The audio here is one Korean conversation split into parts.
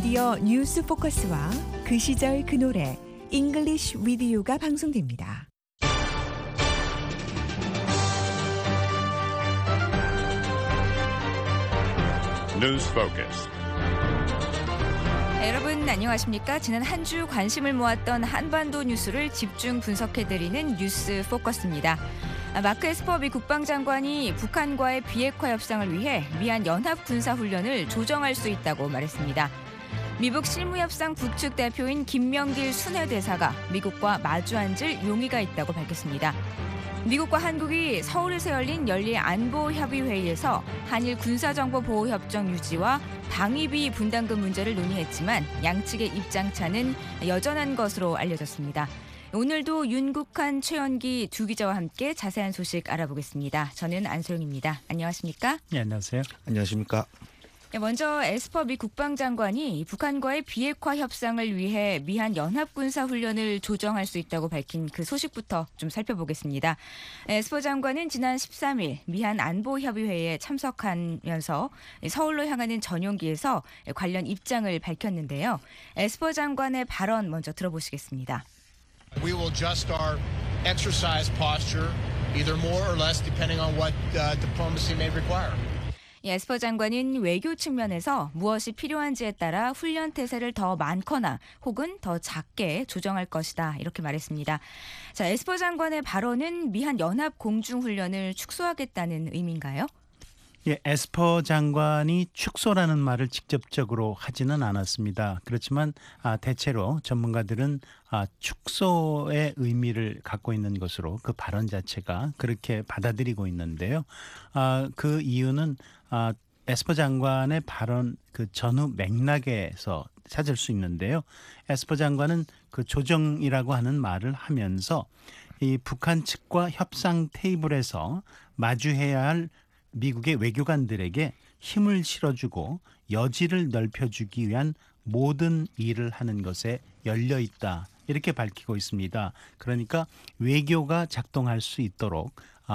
미디어 뉴스 포커스와 그 시절 그 노래 잉글리쉬 위드 유가 방송됩니다. 뉴스 포커스. 여러분 안녕하십니까? 지난 한 주 관심을 모았던 한반도 뉴스를 집중 분석해드리는 뉴스 포커스입니다. 마크 에스퍼 미 국방장관이 북한과의 비핵화 협상을 위해 미한 연합군사훈련을 조정할 수 있다고 말했습니다. 미북 실무협상 북측 대표인 김명길 순회대사가 미국과 마주 앉을 용의가 있다고 밝혔습니다. 미국과 한국이 서울에서 열린 연례 안보협의회의에서 한일 군사정보보호협정 유지와 방위비 분담금 문제를 논의했지만 양측의 입장차는 여전한 것으로 알려졌습니다. 오늘도 윤국한, 최연기 두 기자와 함께 자세한 소식 알아보겠습니다. 저는 안소영입니다. 안녕하십니까? 네, 안녕하세요. 안녕하십니까? 먼저 에스퍼 미 국방장관이 북한과의 비핵화 협상을 위해 미한 연합군사훈련을 조정할 수 있다고 밝힌 그 소식부터 좀 살펴보겠습니다. 에스퍼 장관은 지난 13일 미한 안보협의회에 참석하면서 서울로 향하는 전용기에서 관련 입장을 밝혔는데요. 에스퍼 장관의 발언 먼저 들어보시겠습니다. We will adjust our exercise posture either more or less depending on what diplomacy may require. 에스퍼 장관은 외교 측면에서 무엇이 필요한지에 따라 훈련 태세를 더 많거나 혹은 더 작게 조정할 것이다 이렇게 말했습니다. 자, 에스퍼 장관의 발언은 미한 연합 공중훈련을 축소하겠다는 의미인가요? 예, 에스퍼 장관이 축소라는 말을 직접적으로 하지는 않았습니다. 그렇지만 대체로 전문가들은 축소의 의미를 갖고 있는 것으로 그 발언 자체가 그렇게 받아들이고 있는데요. 그 이유는 에스퍼 장관의 발언 그 전후 맥락에서 찾을 수 있는데요. 에스퍼 장관은 그 조정이라고 하는 말을 하면서 이 북한 측과 협상 테이블에서 마주해야 할 미국의 외교관들에게 힘을 실어주고 여지를 넓혀주기 위한 모든 일을 하는 것에 열려 있다. 이렇게 밝히고 있습니다. 그러니까 외교가 작동할 수 있도록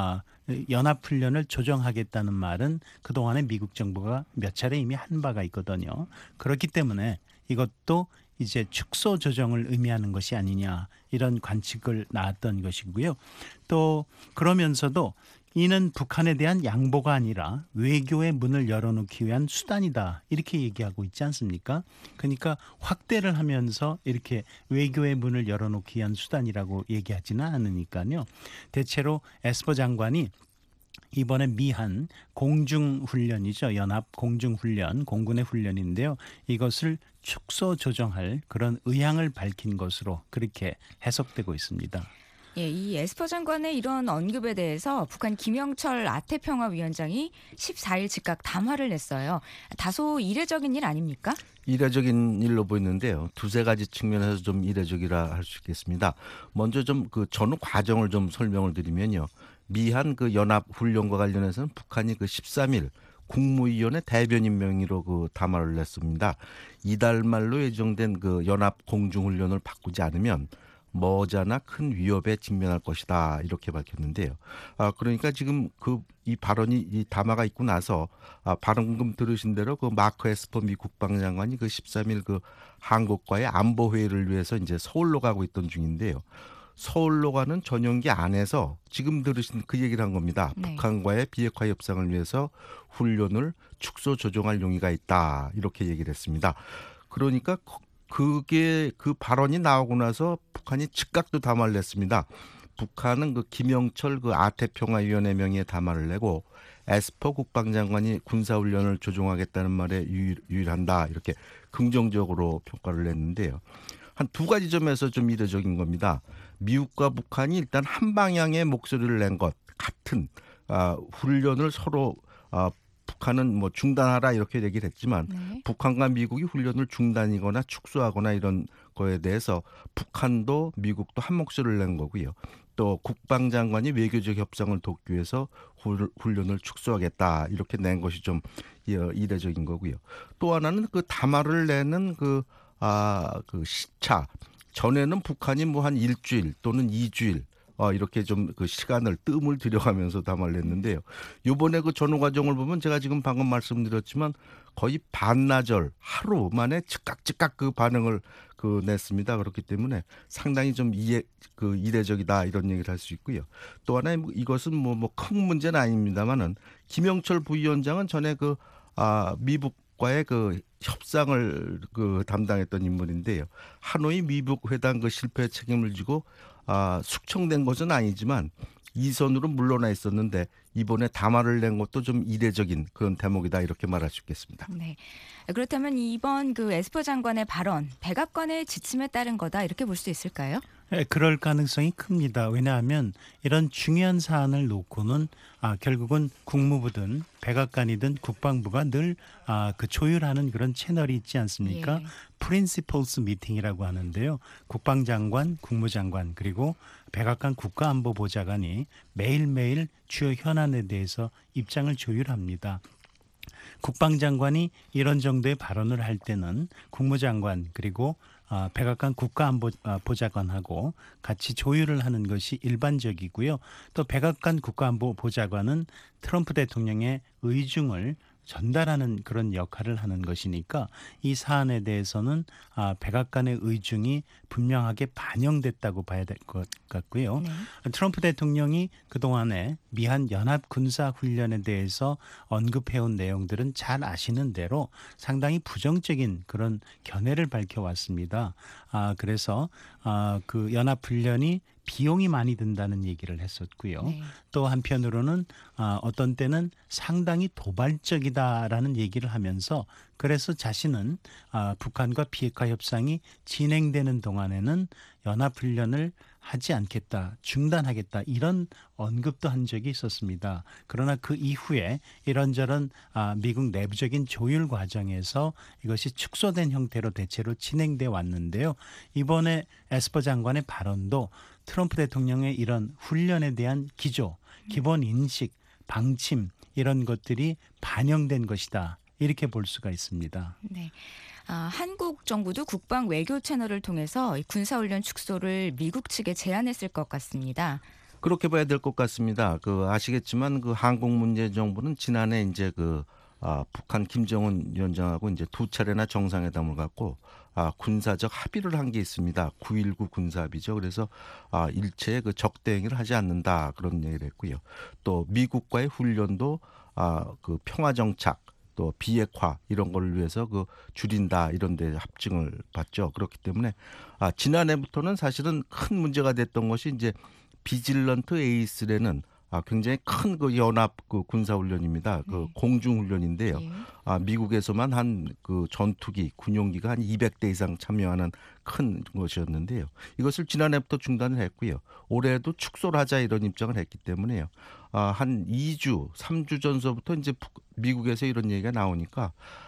연합훈련을 조정하겠다는 말은 그동안에 미국 정부가 몇 차례 이미 한 바가 있거든요. 그렇기 때문에 이것도 이제 축소 조정을 의미하는 것이 아니냐 이런 관측을 낳았던 것이고요. 또 그러면서도 이는 북한에 대한 양보가 아니라 외교의 문을 열어놓기 위한 수단이다 이렇게 얘기하고 있지 않습니까? 그러니까 확대를 하면서 이렇게 외교의 문을 열어놓기 위한 수단이라고 얘기하지는 않으니까요. 대체로 에스퍼 장관이 이번에 미한 공중훈련이죠. 연합 공중훈련, 공군의 훈련인데요. 이것을 축소 조정할 그런 의향을 밝힌 것으로 그렇게 해석되고 있습니다. 예, 이 에스퍼 장관의 이런 언급에 대해서 북한 김영철 아태평화위원장이 14일 즉각 담화를 냈어요. 다소 이례적인 일 아닙니까? 이례적인 일로 보이는데요. 두세 가지 측면에서 좀 이례적이라 할 수 있겠습니다. 먼저 좀 그 전후 과정을 좀 설명을 드리면요. 미한 그 연합 훈련과 관련해서는 북한이 그 13일 국무위원회 대변인 명의로 그 담화를 냈습니다. 이달 말로 예정된 그 연합 공중훈련을 바꾸지 않으면 머지않아 큰 위협에 직면할 것이다 이렇게 밝혔는데요. 그러니까 지금 이 발언이 이 담화가 있고 나서 방금 들으신 대로 그 마크 에스퍼 미 국방장관이 그 13일 그 한국과의 안보 회의를 위해서 이제 서울로 가고 있던 중인데요. 서울로 가는 전용기 안에서 지금 들으신 그 얘기를 한 겁니다. 네. 북한과의 비핵화 협상을 위해서 훈련을 축소 조정할 용의가 있다 이렇게 얘기를 했습니다. 그러니까 그게 그 발언이 나오고 나서 북한이 즉각 또 담화를 냈습니다. 북한은 그 김영철 그 아태평화위원회 명의의 담화를 내고 에스퍼 국방장관이 군사훈련을 조정하겠다는 말에 유일한다 이렇게 긍정적으로 평가를 냈는데요. 한 두 가지 점에서 좀 이례적인 겁니다. 미국과 북한이 일단 한 방향의 목소리를 낸 것 같은 훈련을 서로 북한은 뭐 중단하라 이렇게 얘기를 했지만 네. 북한과 미국이 훈련을 중단이거나 축소하거나 이런 거에 대해서 북한도 미국도 한 목소리를 낸 거고요. 또 국방장관이 외교적 협상을 돕기 위해서 훈련을 축소하겠다 이렇게 낸 것이 좀 이례적인 거고요. 또 하나는 그 담화를 내는 그 시차 전에는 북한이 뭐 한 일주일 또는 2주일 이렇게 좀 그 시간을 뜸을 들여가면서 담화를 했는데요. 요번에 그 전후 과정을 보면 제가 지금 방금 말씀드렸지만 거의 반나절 하루 만에 즉각 그 반응을 그 냈습니다. 그렇기 때문에 상당히 좀 이례적이다 이런 얘기를 할 수 있고요. 또 하나 이것은 뭐 큰 문제는 아닙니다만은 김영철 부위원장은 전에 미국과의 그 협상을 그 담당했던 인물인데요. 하노이 미북 회담 그 실패 책임을 지고 숙청된 것은 아니지만 이선으로 물러나 있었는데 이번에 담화를 낸 것도 좀 이례적인 그런 대목이다 이렇게 말할 수 있겠습니다. 네. 그렇다면 이번 그 에스퍼 장관의 발언, 백악관의 지침에 따른 거다 이렇게 볼 수 있을까요? 그럴 가능성이 큽니다. 왜냐하면 이런 중요한 사안을 놓고는 결국은 국무부든 백악관이든 국방부가 늘 그 조율하는 그런 채널이 있지 않습니까? 예. 프린시플스 미팅이라고 하는데요. 국방장관, 국무장관 그리고 백악관 국가안보보좌관이 매일매일 주요 현안에 대해서 입장을 조율합니다. 국방장관이 이런 정도의 발언을 할 때는 국무장관 그리고 백악관 국가안보보좌관하고 같이 조율을 하는 것이 일반적이고요. 또 백악관 국가안보보좌관은 트럼프 대통령의 의중을 전달하는 그런 역할을 하는 것이니까 이 사안에 대해서는 백악관의 의중이 분명하게 반영됐다고 봐야 될 것 같고요. 네. 트럼프 대통령이 그동안에 미한 연합군사훈련에 대해서 언급해온 내용들은 잘 아시는 대로 상당히 부정적인 그런 견해를 밝혀왔습니다. 그래서 그 연합훈련이 비용이 많이 든다는 얘기를 했었고요. 네. 또 한편으로는 어떤 때는 상당히 도발적이다라는 얘기를 하면서 그래서 자신은 북한과 비핵화 협상이 진행되는 동안에는 연합훈련을 하지 않겠다, 중단하겠다 이런 언급도 한 적이 있었습니다. 그러나 그 이후에 이런저런 미국 내부적인 조율 과정에서 이것이 축소된 형태로 대체로 진행돼 왔는데요. 이번에 에스퍼 장관의 발언도 트럼프 대통령의 이런 훈련에 대한 기조, 기본 인식, 방침 이런 것들이 반영된 것이다. 이렇게 볼 수가 있습니다. 네. 한국 정부도 국방 외교 채널을 통해서 군사훈련 축소를 미국 측에 제안했을 것 같습니다. 그렇게 봐야 될 것 같습니다. 아시겠지만 한국문제정부는 지난해 이제 북한 김정은 위원장하고 이제 두 차례나 정상회담을 갖고 군사적 합의를 한 게 있습니다. 9.19 군사합의죠. 그래서 일체의 적대 행위를 하지 않는다 그런 얘기를 했고요. 또 미국과의 훈련도 평화 정착 또 비핵화 이런 걸 위해서 줄인다 이런 데 합증을 받죠. 그렇기 때문에 지난해부터는 사실은 큰 문제가 됐던 것이 이제 비질런트 에이스라는 굉장히 큰 연합 군사훈련입니다. 공중훈련인데요. 예. 미국에서만 한 전투기, 군용기가 한 200대 이상 참여하는 큰 것이었는데요. 이것을 지난해부터 중단을 했고요. 올해도 축소를 하자 이런 입장을 했기 때문에요. 한 2주, 3주 전서부터 이제 미국에서 이런 얘기가 나오니까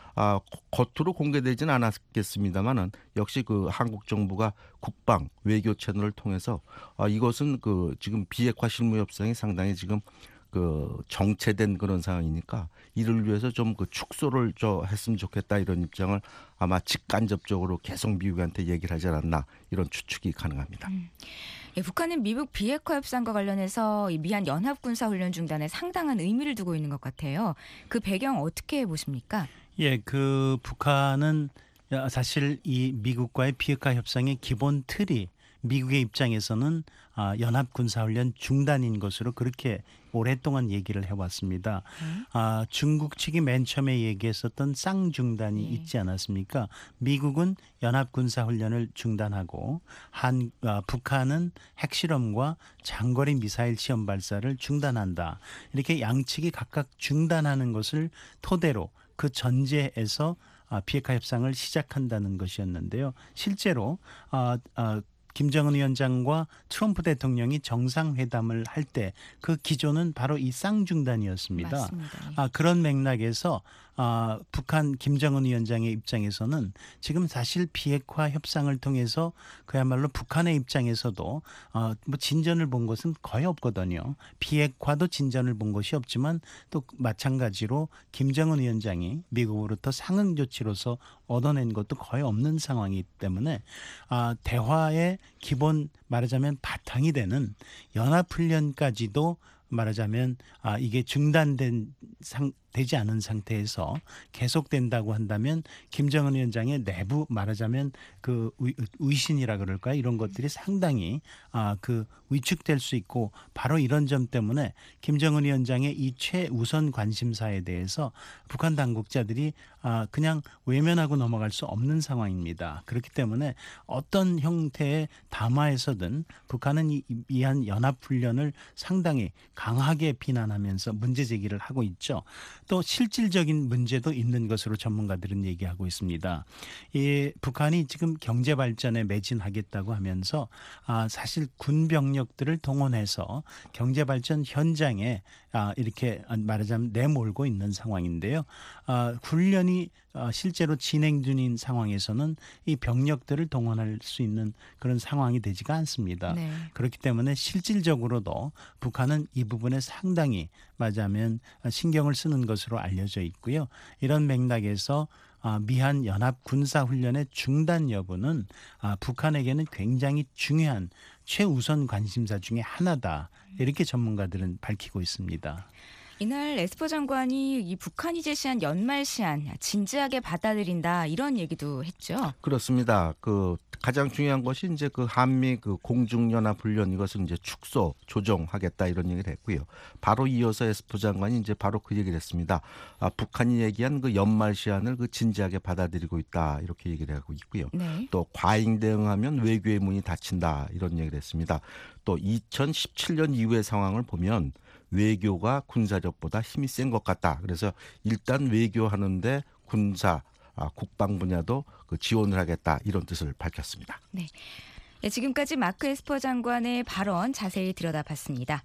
겉으로 공개되지는 않았겠습니다만은 역시 한국 정부가 국방 외교 채널을 통해서 이것은 지금 비핵화 실무 협상이 상당히 지금 정체된 그런 상황이니까 이를 위해서 좀 축소를 했으면 좋겠다 이런 입장을 아마 직간접적으로 계속 미국한테 얘기를 하지 않았나 이런 추측이 가능합니다. 예, 북한은 미국 비핵화 협상과 관련해서 이 미한 연합군사훈련 중단에 상당한 의미를 두고 있는 것 같아요. 그 배경 어떻게 보십니까? 예, 북한은 사실 이 미국과의 비핵화 협상의 기본 틀이 미국의 입장에서는 연합 군사훈련 중단인 것으로 그렇게 오랫동안 얘기를 해왔습니다. 중국 측이 맨 처음에 얘기했었던 쌍중단이 있지 않았습니까? 미국은 연합 군사훈련을 중단하고 북한은 핵실험과 장거리 미사일 시험 발사를 중단한다. 이렇게 양측이 각각 중단하는 것을 토대로 그 전제에서 비핵화 협상을 시작한다는 것이었는데요. 실제로 김정은 위원장과 트럼프 대통령이 정상회담을 할 때 그 기조는 바로 이 쌍중단이었습니다. 맞습니다. 그런 맥락에서 북한 김정은 위원장의 입장에서는 지금 사실 비핵화 협상을 통해서 그야말로 북한의 입장에서도 뭐 진전을 본 것은 거의 없거든요. 비핵화도 진전을 본 것이 없지만 또 마찬가지로 김정은 위원장이 미국으로부터 상응 조치로서 얻어낸 것도 거의 없는 상황이기 때문에 대화의 기본 말하자면 바탕이 되는 연합훈련까지도 말하자면 이게 되지 않은 상태에서 계속된다고 한다면 김정은 위원장의 내부 말하자면 그 의신이라 그럴까 이런 것들이 상당히 그 위축될 수 있고 바로 이런 점 때문에 김정은 위원장의 이 최우선 관심사에 대해서 북한 당국자들이 그냥 외면하고 넘어갈 수 없는 상황입니다. 그렇기 때문에 어떤 형태의 담화에서든 북한은 이 미한 연합훈련을 상당히 강하게 비난하면서 문제 제기를 하고 있죠. 또 실질적인 문제도 있는 것으로 전문가들은 얘기하고 있습니다. 북한이 지금 경제 발전에 매진하겠다고 하면서 사실 군 병력들을 동원해서 경제 발전 현장에 이렇게 말하자면 내몰고 있는 상황인데요. 훈련이 실제로 진행 중인 상황에서는 이 병력들을 동원할 수 있는 그런 상황이 되지가 않습니다. 네. 그렇기 때문에 실질적으로도 북한은 이 부분에 상당히 말하자면 신경을 쓰는 것으로 알려져 있고요. 이런 맥락에서 미한 연합 군사훈련의 중단 여부는 북한에게는 굉장히 중요한 최우선 관심사 중에 하나다. 이렇게 전문가들은 밝히고 있습니다. 이날 에스퍼 장관이 이 북한이 제시한 연말 시한 진지하게 받아들인다 이런 얘기도 했죠. 그렇습니다. 그 가장 중요한 것이 이제 그 한미 그 공중연합훈련 이것을 이제 축소 조정하겠다 이런 얘기를 했고요. 바로 이어서 에스퍼 장관이 이제 바로 그 얘기를 했습니다. 북한이 얘기한 그 연말 시한을 그 진지하게 받아들이고 있다 이렇게 얘기를 하고 있고요. 네. 또 과잉 대응하면 외교의 문이 닫힌다 이런 얘기를 했습니다. 또 2017년 이후의 상황을 보면 외교가 군사력보다 힘이 센 것 같다. 그래서 일단 외교하는데 군사 국방 분야도 그 지원을 하겠다 이런 뜻을 밝혔습니다. 네. 지금까지 마크 에스퍼 장관의 발언 자세히 들여다봤습니다.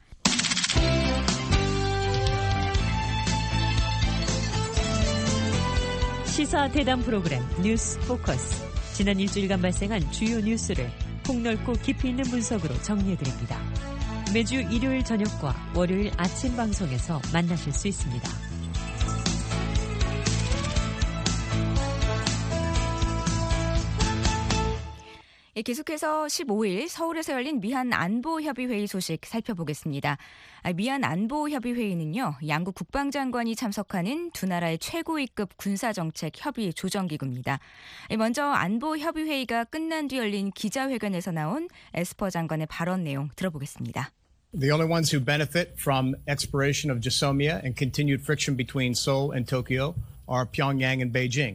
시사 대담 프로그램 뉴스 포커스. 지난 일주일간 발생한 주요 뉴스를 폭넓고 깊이 있는 분석으로 정리해드립니다. 매주 일요일 저녁과 월요일 아침 방송에서 만나실 수 있습니다. 계속해서 15일 서울에서 열린 미한 안보협의회의 소식 살펴보겠습니다. 미한 안보협의회의는요, 양국 국방장관이 참석하는 두 나라의 최고위급 군사정책 협의 조정기구입니다. 먼저 안보협의회의가 끝난 뒤 열린 기자회견에서 나온 에스퍼 장관의 발언 내용 들어보겠습니다. The only ones who benefit from expiration of GSOMIA and continued friction between Seoul and Tokyo are Pyongyang and Beijing.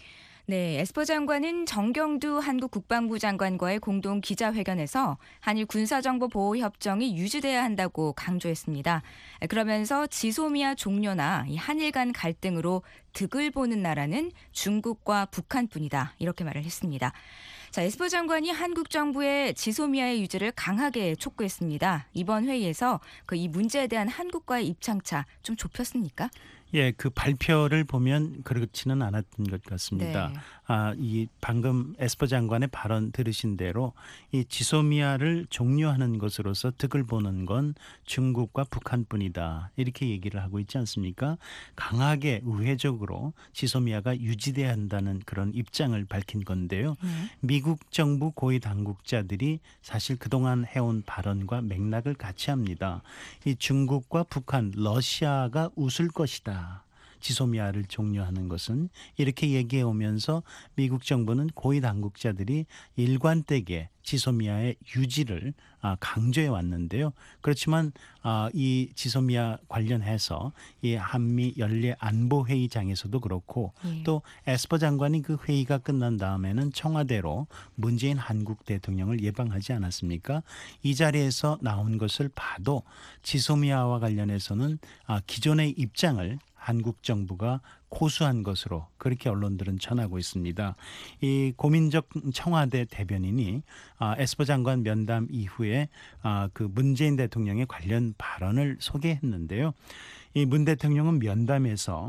네, 에스퍼 장관은 정경두 한국 국방부 장관과의 공동 기자회견에서 한일 군사정보보호협정이 유지돼야 한다고 강조했습니다. 그러면서 지소미아 종료나 이 한일 간 갈등으로 득을 보는 나라는 중국과 북한뿐이다 이렇게 말을 했습니다. 자, 에스퍼 장관이 한국 정부의 지소미아의 유지를 강하게 촉구했습니다. 이번 회의에서 이 문제에 대한 한국과의 입장차 좀 좁혔습니까? 예, 그 발표를 보면 그렇지는 않았던 것 같습니다. 네. 이 방금 에스퍼 장관의 발언 들으신 대로 이 지소미아를 종료하는 것으로서 득을 보는 건 중국과 북한뿐이다. 이렇게 얘기를 하고 있지 않습니까? 강하게 우회적으로 지소미아가 유지돼야 한다는 그런 입장을 밝힌 건데요. 미국 정부 고위 당국자들이 사실 그동안 해온 발언과 맥락을 같이 합니다. 이 중국과 북한, 러시아가 웃을 것이다. 지소미아를 종료하는 것은 이렇게 얘기해 오면서 미국 정부는 고위 당국자들이 일관되게 지소미아의 유지를 강조해 왔는데요. 그렇지만 이 지소미아 관련해서 이 한미 연례 안보회의장에서도 그렇고 또 에스퍼 장관이 그 회의가 끝난 다음에는 청와대로 문재인 한국 대통령을 예방하지 않았습니까? 이 자리에서 나온 것을 봐도 지소미아와 관련해서는 기존의 입장을 한국 정부가 고수한 것으로 그렇게 언론들은 전하고 있습니다. 이 고민적 청와대 대변인이 에스퍼 장관 면담 이후에 그 문재인 대통령의 관련 발언을 소개했는데요. 이 문 대통령은 면담에서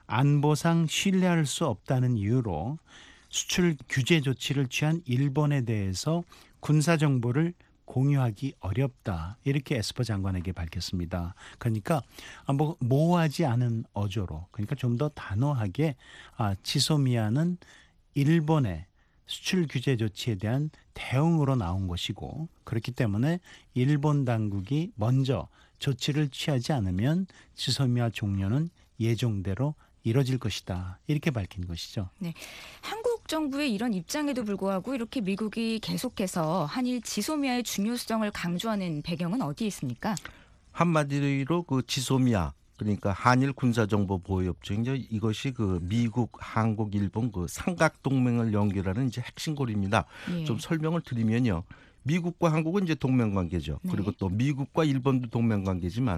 안보상 신뢰할 수 없다는 이유로 수출 규제 조치를 취한 일본에 대해서 군사 정보를 공유하기 어렵다. 이렇게 에스퍼 장관에게 밝혔습니다. 그러니까 뭐 모호하지 않은 어조로, 그러니까 좀 더 단호하게 지소미아는 일본의 수출 규제 조치에 대한 대응으로 나온 것이고, 그렇기 때문에 일본 당국이 먼저 조치를 취하지 않으면 지소미아 종료는 예정대로 이뤄질 것이다. 이렇게 밝힌 것이죠. 네, 한국 정부의 이런 입장에도 불구하고 이렇게 미국이 계속해서 한일 지소미아의 중요성을 강조하는 배경은 어디에 있습니까? 한마디로 그 지소미아, 그러니까 한일 군사정보 보호협정이죠. 이것이 그 미국, 한국, 일본 그 삼각 동맹을 연결하는 이제 핵심고리입니다. 예. 좀 설명을 드리면요. 미국과 한국은 이제 동맹 관계죠. 네. 그리고 또 미국과 일본도 동맹 관계지만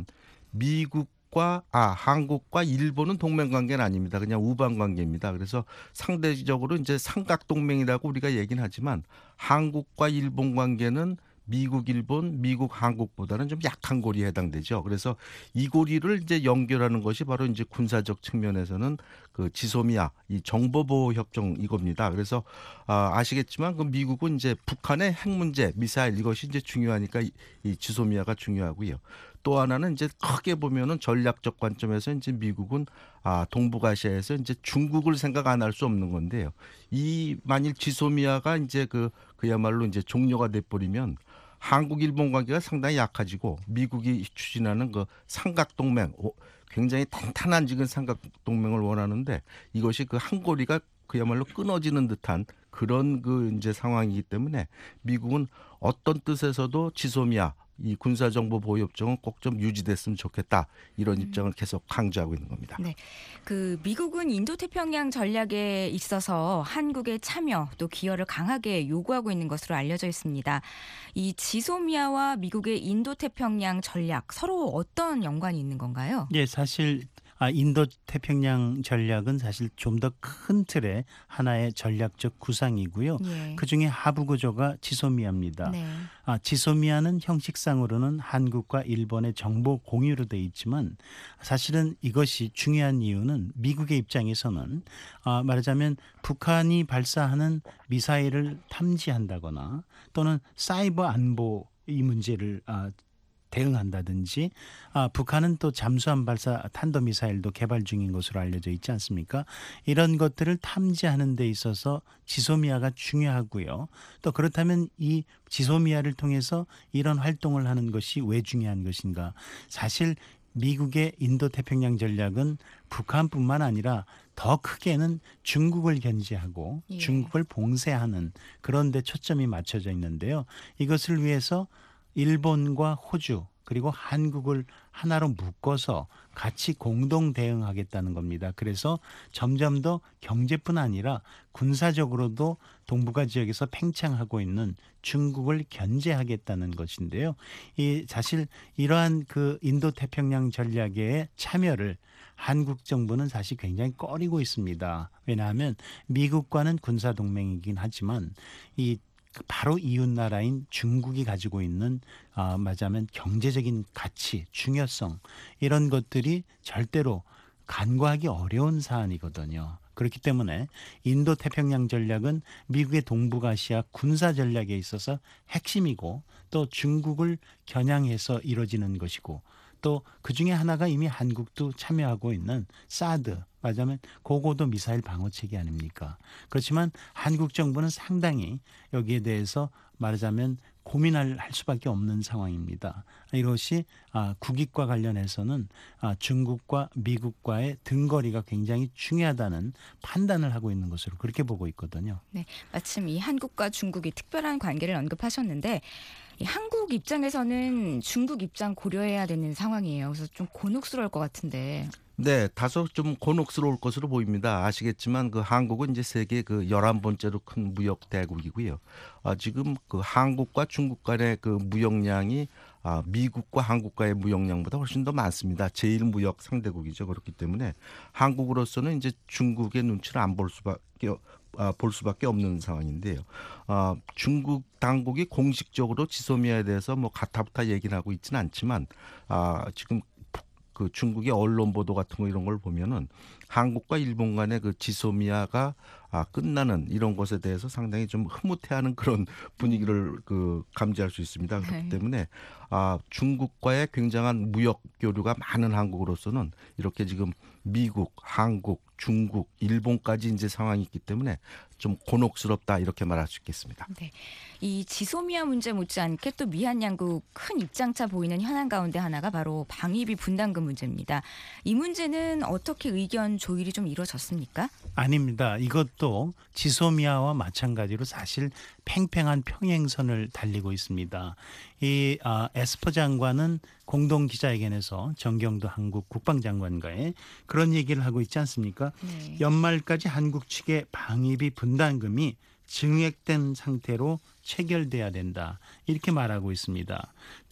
한국과 일본은 동맹 관계는 아닙니다. 그냥 우방 관계입니다. 그래서 상대적으로 이제 삼각 동맹이라고 우리가 얘기는 하지만 한국과 일본 관계는 미국, 일본, 미국, 한국보다는 좀 약한 고리에 해당되죠. 그래서 이 고리를 이제 연결하는 것이 바로 이제 군사적 측면에서는 그 지소미아 이 정보보호 협정 이겁니다. 그래서 아시겠지만 그 미국은 이제 북한의 핵 문제, 미사일 이것이 이제 중요하니까 이 지소미아가 중요하고요. 또 하나는 이제 크게 보면은 전략적 관점에서 이제 미국은 동북아시아에서 이제 중국을 생각 안 할 수 없는 건데요. 이 만일 지소미아가 이제 그야말로 이제 종료가 돼 버리면 한국 일본 관계가 상당히 약해지고 미국이 추진하는 그 삼각 동맹 굉장히 탄탄한 지금 삼각 동맹을 원하는데 이것이 그 한 고리가 그야말로 끊어지는 듯한 그런 그 이제 상황이기 때문에 미국은 어떤 뜻에서도 지소미아 이 군사정보보호협정은 꼭 좀 유지됐으면 좋겠다 이런 입장을 계속 강조하고 있는 겁니다. 네, 그 미국은 인도태평양 전략에 있어서 한국의 참여 또 기여를 강하게 요구하고 있는 것으로 알려져 있습니다. 이 지소미아와 미국의 인도태평양 전략 서로 어떤 연관이 있는 건가요? 예, 사실 인도 태평양 전략은 사실 좀 더 큰 틀의 하나의 전략적 구상이고요. 예. 그중에 하부 구조가 지소미아입니다. 네. 지소미아는 형식상으로는 한국과 일본의 정보 공유로 돼 있지만 사실은 이것이 중요한 이유는 미국의 입장에서는 말하자면 북한이 발사하는 미사일을 탐지한다거나 또는 사이버 안보 이 문제를 대응한다든지 북한은 또 잠수함 발사 탄도미사일도 개발 중인 것으로 알려져 있지 않습니까? 이런 것들을 탐지하는 데 있어서 지소미아가 중요하고요. 또 그렇다면 이 지소미아를 통해서 이런 활동을 하는 것이 왜 중요한 것인가? 사실 미국의 인도태평양 전략은 북한뿐만 아니라 더 크게는 중국을 견제하고 예. 중국을 봉쇄하는 그런 데 초점이 맞춰져 있는데요. 이것을 위해서 일본과 호주 그리고 한국을 하나로 묶어서 같이 공동 대응하겠다는 겁니다. 그래서 점점 더 경제뿐 아니라 군사적으로도 동북아 지역에서 팽창하고 있는 중국을 견제하겠다는 것인데요. 사실 이러한 그 인도태평양 전략에 참여를 한국 정부는 사실 굉장히 꺼리고 있습니다. 왜냐하면 미국과는 군사 동맹이긴 하지만 바로 이웃 나라인 중국이 가지고 있는 말하자면 경제적인 가치, 중요성 이런 것들이 절대로 간과하기 어려운 사안이거든요. 그렇기 때문에 인도태평양 전략은 미국의 동북아시아 군사 전략에 있어서 핵심이고 또 중국을 겨냥해서 이루어지는 것이고 또 그중에 하나가 이미 한국도 참여하고 있는 사드 말하자면 고고도 미사일 방어체계 아닙니까? 그렇지만 한국 정부는 상당히 여기에 대해서 말하자면 고민할 수밖에 없는 상황입니다. 이것이 국익과 관련해서는 중국과 미국과의 등거리가 굉장히 중요하다는 판단을 하고 있는 것으로 그렇게 보고 있거든요. 네, 마침 이 한국과 중국이 특별한 관계를 언급하셨는데 이 한국 입장에서는 중국 입장 고려해야 되는 상황이에요. 그래서 좀 곤혹스러울 것 같은데. 네, 다소 좀 곤혹스러울 것으로 보입니다. 아시겠지만 그 한국은 이제 세계 그 11번째로 큰 무역 대국이고요. 지금 그 한국과 중국 간의 그 무역량이 미국과 한국과의 무역량보다 훨씬 더 많습니다. 제일 무역 상대국이죠. 그렇기 때문에 한국으로서는 이제 중국의 눈치를 안 볼 수밖에 없는 상황인데요. 중국 당국이 공식적으로 지소미아에 대해서 뭐 가타부타 얘기를 하고 있지는 않지만 지금 그 중국의 언론 보도 같은 거 이런 걸 보면은 한국과 일본 간의 그 지소미아가 끝나는 이런 것에 대해서 상당히 좀 흐뭇해하는 그런 분위기를 그 감지할 수 있습니다. 그렇기 네. 때문에 중국과의 굉장한 무역 교류가 많은 한국으로서는 이렇게 지금 미국, 한국, 중국, 일본까지 이제 상황이 있기 때문에 좀 곤혹스럽다 이렇게 말할 수 있겠습니다. 네. 이 지소미아 문제 못지않게 또 미한 양국 큰 입장차 보이는 현안 가운데 하나가 바로 방위비 분담금 문제입니다. 이 문제는 어떻게 의견 조율이 좀 이루어졌습니까? 아닙니다. 이것도 지소미아와 마찬가지로 사실 팽팽한 평행선을 달리고 있습니다. 이 에스퍼 장관은 공동 기자회견에서 정경도 한국 국방장관과의 그런 얘기를 하고 있지 않습니까? 네. 연말까지 한국 측의 방위비 분담금이 증액된 상태로 체결돼야 된다. 이렇게 말하고 있습니다.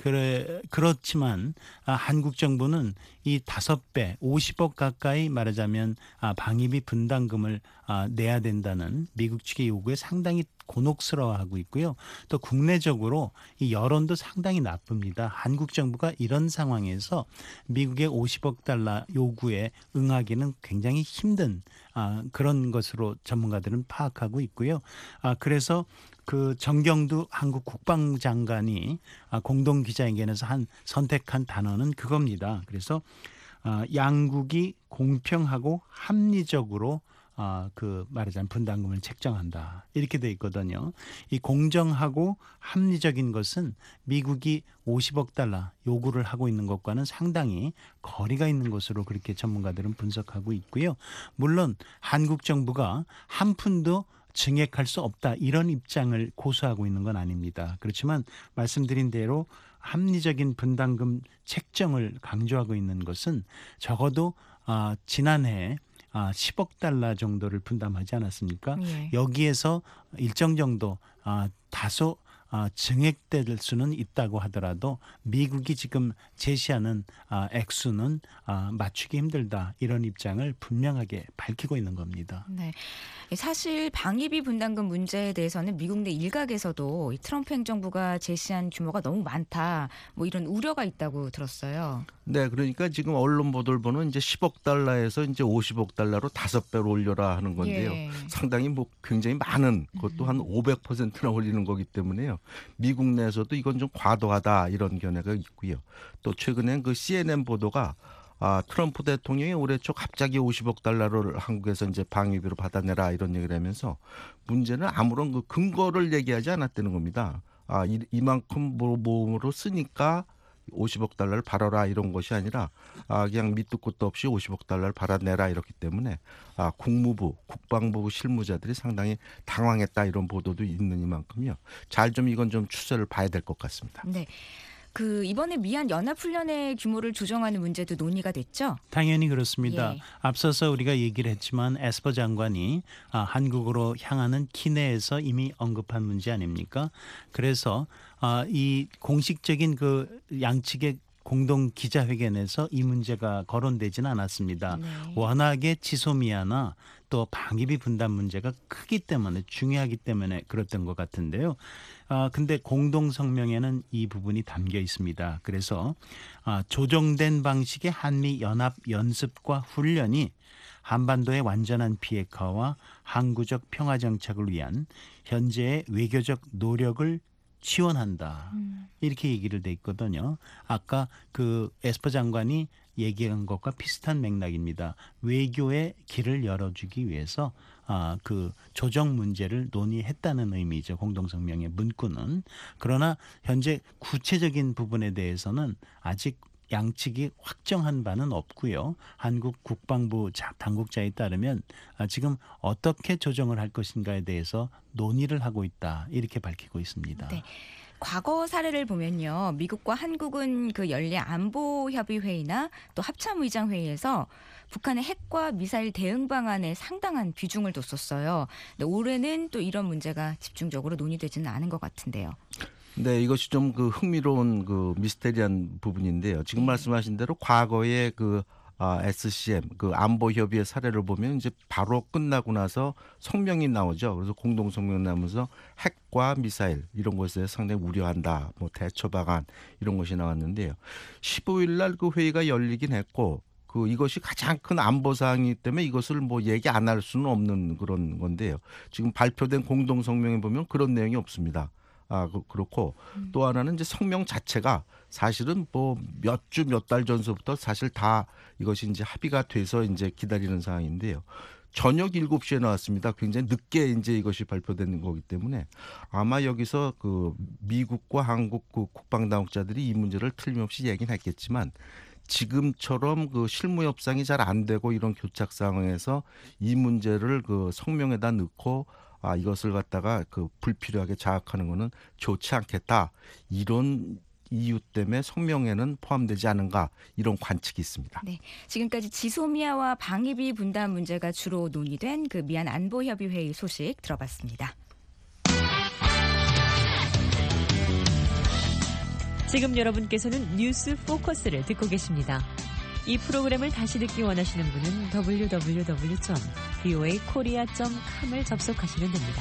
그렇지만 한국 정부는 이 5배, 50억 가까이 말하자면 방위비 분담금을 내야 된다는 미국 측의 요구에 상당히 곤혹스러워하고 있고요. 또 국내적으로 이 여론도 상당히 나쁩니다. 한국 정부가 이런 상황에서 미국의 50억 달러 요구에 응하기는 굉장히 힘든 그런 것으로 전문가들은 파악하고 있고요. 그래서 그 정경두 한국 국방장관이 공동 기자회견에서 선택한 단어는 그겁니다. 그래서 양국이 공평하고 합리적으로 그 말하자면 분담금을 책정한다. 이렇게 돼 있거든요. 이 공정하고 합리적인 것은 미국이 50억 달러 요구를 하고 있는 것과는 상당히 거리가 있는 것으로 그렇게 전문가들은 분석하고 있고요. 물론 한국 정부가 한 푼도 증액할 수 없다 이런 입장을 고수하고 있는 건 아닙니다. 그렇지만 말씀드린 대로 합리적인 분담금 책정을 강조하고 있는 것은 적어도 지난해 10억 달러 정도를 분담하지 않았습니까? 예. 여기에서 일정 정도 다소 증액될 수는 있다고 하더라도 미국이 지금 제시하는 액수는 맞추기 힘들다 이런 입장을 분명하게 밝히고 있는 겁니다. 네. 사실 방위비 분담금 문제에 대해서는 미국 내 일각에서도 이 트럼프 행정부가 제시한 규모가 너무 많다, 뭐 이런 우려가 있다고 들었어요. 네, 그러니까 지금 언론 보도를 보면 이제 10억 달러에서 이제 50억 달러로 5배로 올려라 하는 건데요. 예. 상당히 뭐 굉장히 많은 그것도 한 500%나 올리는 거기 때문에요. 미국 내에서도 이건 좀 과도하다 이런 견해가 있고요. 또 최근에 그 CNN 보도가 트럼프 대통령이 올해 초 갑자기 50억 달러를 한국에서 이제 방위비로 받아내라 이런 얘기를 하면서 문제는 아무런 그 근거를 얘기하지 않았다는 겁니다. 이만큼 모금으로 쓰니까 50억 달러를 벌어라 이런 것이 아니라 그냥 밑도 끝도 없이 50억 달러를 받아내라 이렇기 때문에 국무부, 국방부 실무자들이 상당히 당황했다 이런 보도도 있는 이만큼요. 잘 좀 이건 좀 추세를 봐야 될 것 같습니다. 네. 그 이번에 미한 연합훈련의 규모를 조정하는 문제도 논의가 됐죠? 당연히 그렇습니다. 예. 앞서서 우리가 얘기를 했지만 에스퍼 장관이 한국으로 향하는 기내에서 이미 언급한 문제 아닙니까? 그래서 이 공식적인 그 양측의 공동 기자회견에서 이 문제가 거론되지는 않았습니다. 네. 워낙에 지소미아나 또 방위비 분담 문제가 크기 때문에 중요하기 때문에 그랬던 것 같은데요. 근데 공동 성명에는 이 부분이 담겨 있습니다. 그래서 조정된 방식의 한미 연합 연습과 훈련이 한반도의 완전한 비핵화와 항구적 평화 정착을 위한 현재의 외교적 노력을 지원한다. 이렇게 얘기를 돼 있거든요. 아까 그 에스퍼 장관이 얘기한 것과 비슷한 맥락입니다. 외교의 길을 열어주기 위해서 그 조정 문제를 논의했다는 의미죠. 공동성명의 문구는. 그러나 현재 구체적인 부분에 대해서는 아직 양측이 확정한 바는 없고요. 한국 국방부 당국자에 따르면 지금 어떻게 조정을 할 것인가에 대해서 논의를 하고 있다. 이렇게 밝히고 있습니다. 네. 과거 사례를 보면요. 미국과 한국은 그 연례 안보협의회의나 또 합참의장회의에서 북한의 핵과 미사일 대응 방안에 상당한 비중을 뒀었어요. 근데 올해는 또 이런 문제가 집중적으로 논의되지는 않은 것 같은데요. 네, 이것이 좀 그 흥미로운 그 미스테리한 부분인데요. 지금 말씀하신 대로 과거에 그 SCM 그 안보 협의회 사례를 보면 이제 바로 끝나고 나서 성명이 나오죠. 그래서 공동 성명 나오면서 핵과 미사일 이런 것에 상당히 우려한다. 뭐 대처 방안 이런 것이 나왔는데요. 15일 날 그 회의가 열리긴 했고 그 이것이 가장 큰 안보 사항이기 때문에 이것을 뭐 얘기 안 할 수는 없는 그런 건데요. 지금 발표된 공동 성명에 보면 그런 내용이 없습니다. 그렇고 또 하나는 이제 성명 자체가 사실은 뭐 몇 주 몇 달 전서부터 사실 다 이것이 이제 합의가 돼서 이제 기다리는 상황인데요. 저녁 7시에 나왔습니다. 굉장히 늦게 이제 이것이 발표된 거기 때문에 아마 여기서 그 미국과 한국 그 국방당국자들이 이 문제를 틀림없이 얘기는 했겠지만 지금처럼 그 실무 협상이 잘 안 되고 이런 교착 상황에서 이 문제를 그 성명에다 넣고 이것을 갖다가 그 불필요하게 자극하는 거는 좋지 않겠다. 이런 이유 때문에 성명에는 포함되지 않은가 이런 관측이 있습니다. 네, 지금까지 지소미아와 방위비 분담 문제가 주로 논의된 그 미얀 안보협의회의 소식 들어봤습니다. 지금 여러분께서는 뉴스 포커스를 듣고 계십니다. 이 프로그램을 다시 듣기 원하시는 분은 www.voakorea.com을 접속하시면 됩니다.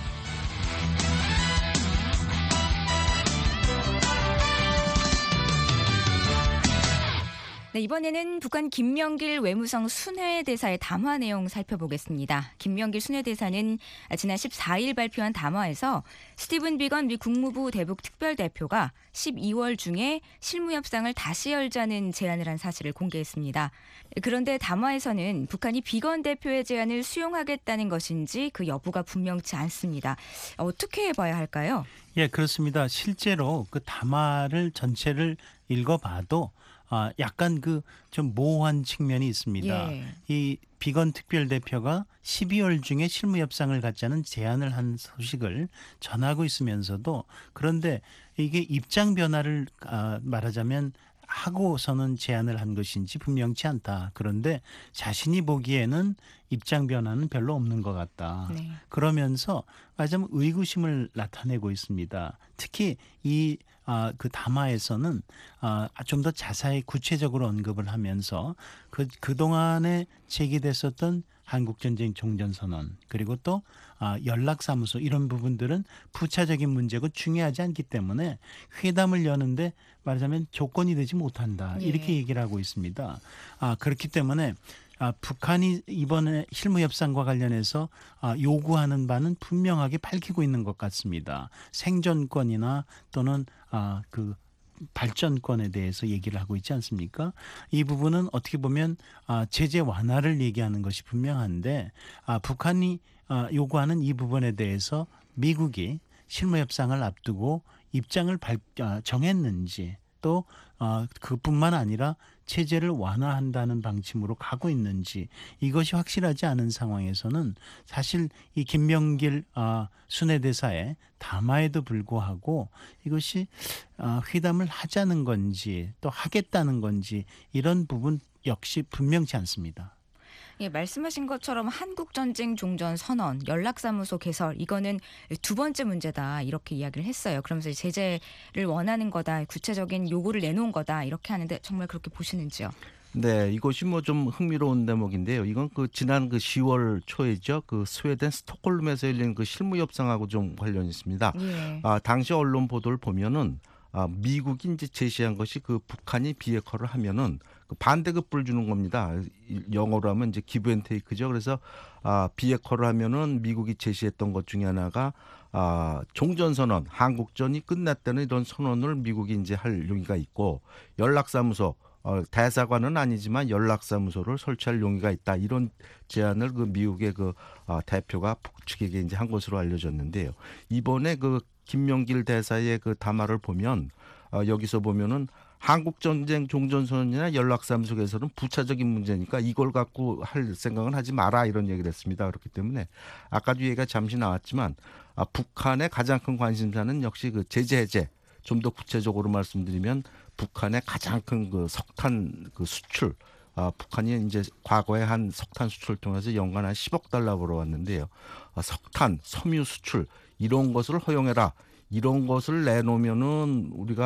네, 이번에는 북한 김명길 외무성 순회대사의 담화 내용 살펴보겠습니다. 김명길 순회대사는 지난 14일 발표한 담화에서 스티븐 비건 미 국무부 대북 특별대표가 12월 중에 실무협상을 다시 열자는 제안을 한 사실을 공개했습니다. 그런데 담화에서는 북한이 비건 대표의 제안을 수용하겠다는 것인지 그 여부가 분명치 않습니다. 어떻게 봐야 할까요? 예, 그렇습니다. 실제로 그 담화를 전체를 읽어봐도 약간 그 좀 모호한 측면이 있습니다. 예. 이 비건 특별대표가 12월 중에 실무협상을 갖자는 제안을 한 소식을 전하고 있으면서도 그런데 이게 입장 변화를 말하자면 하고서는 제안을 한 것인지 분명치 않다. 그런데 자신이 보기에는 입장 변화는 별로 없는 것 같다. 네. 그러면서 말하자면 의구심을 나타내고 있습니다. 특히 이 그 담화에서는 좀 더 자세히 구체적으로 언급을 하면서 그동안에 제기됐었던 한국전쟁 종전선언 그리고 또 연락사무소 이런 부분들은 부차적인 문제고 중요하지 않기 때문에 회담을 여는데 말하자면 조건이 되지 못한다. 이렇게 얘기를 하고 있습니다. 그렇기 때문에 북한이 이번에 실무협상과 관련해서 요구하는 바는 분명하게 밝히고 있는 것 같습니다. 생존권이나 또는 그 발전권에 대해서 얘기를 하고 있지 않습니까? 이 부분은 어떻게 보면 제재 완화를 얘기하는 것이 분명한데 북한이 요구하는 이 부분에 대해서 미국이 실무협상을 앞두고 입장을 정했는지 또 그뿐만 아니라 체제를 완화한다는 방침으로 가고 있는지 이것이 확실하지 않은 상황에서는 사실 이 김명길 순회대사의 담화에도 불구하고 이것이 회담을 하자는 건지 또 하겠다는 건지 이런 부분 역시 분명치 않습니다. 예, 말씀하신 것처럼 한국전쟁 종전 선언, 연락사무소 개설 이거는 두 번째 문제다 이렇게 이야기를 했어요. 그러면서 제재를 원하는 거다, 구체적인 요구를 내놓은 거다 이렇게 하는데 정말 그렇게 보시는지요? 네, 이것이 뭐 좀 흥미로운 대목인데요. 이건 그 지난 그 10월 초에죠. 그 스웨덴 스톡홀름에서 열린 그 실무 협상하고 좀 관련이 있습니다. 예. 당시 언론 보도를 보면은 미국이 이제 제시한 것이 그 북한이 비핵화를 하면은 그 반대급부를 주는 겁니다. 영어로 하면 이제 기브 앤 테이크죠. 그래서 비핵화를 하면은 미국이 제시했던 것 중에 하나가 종전선언, 한국전이 끝났다는 이런 선언을 미국이 이제 할 용의가 있고 연락사무소 대사관은 아니지만 연락사무소를 설치할 용의가 있다. 이런 제안을 그 미국의 그 대표가 북측에게 이제 한 것으로 알려졌는데요. 이번에 그 김명길 대사의 그 담화를 보면 여기서 보면은 한국전쟁 종전선언이나 연락사무소 개설은 부차적인 문제니까 이걸 갖고 할 생각은 하지 마라 이런 얘기를 했습니다. 그렇기 때문에 아까도 얘기가 잠시 나왔지만 북한의 가장 큰 관심사는 역시 그 제재 해제. 좀 더 구체적으로 말씀드리면 북한의 가장 큰 그 석탄 그 수출. 북한이 이제 과거에 한 석탄 수출을 통해서 연간 한 10억 달러 벌어왔는데요. 석탄, 섬유 수출 이런 것을 허용해라. 이런 것을 내놓으면은 우리가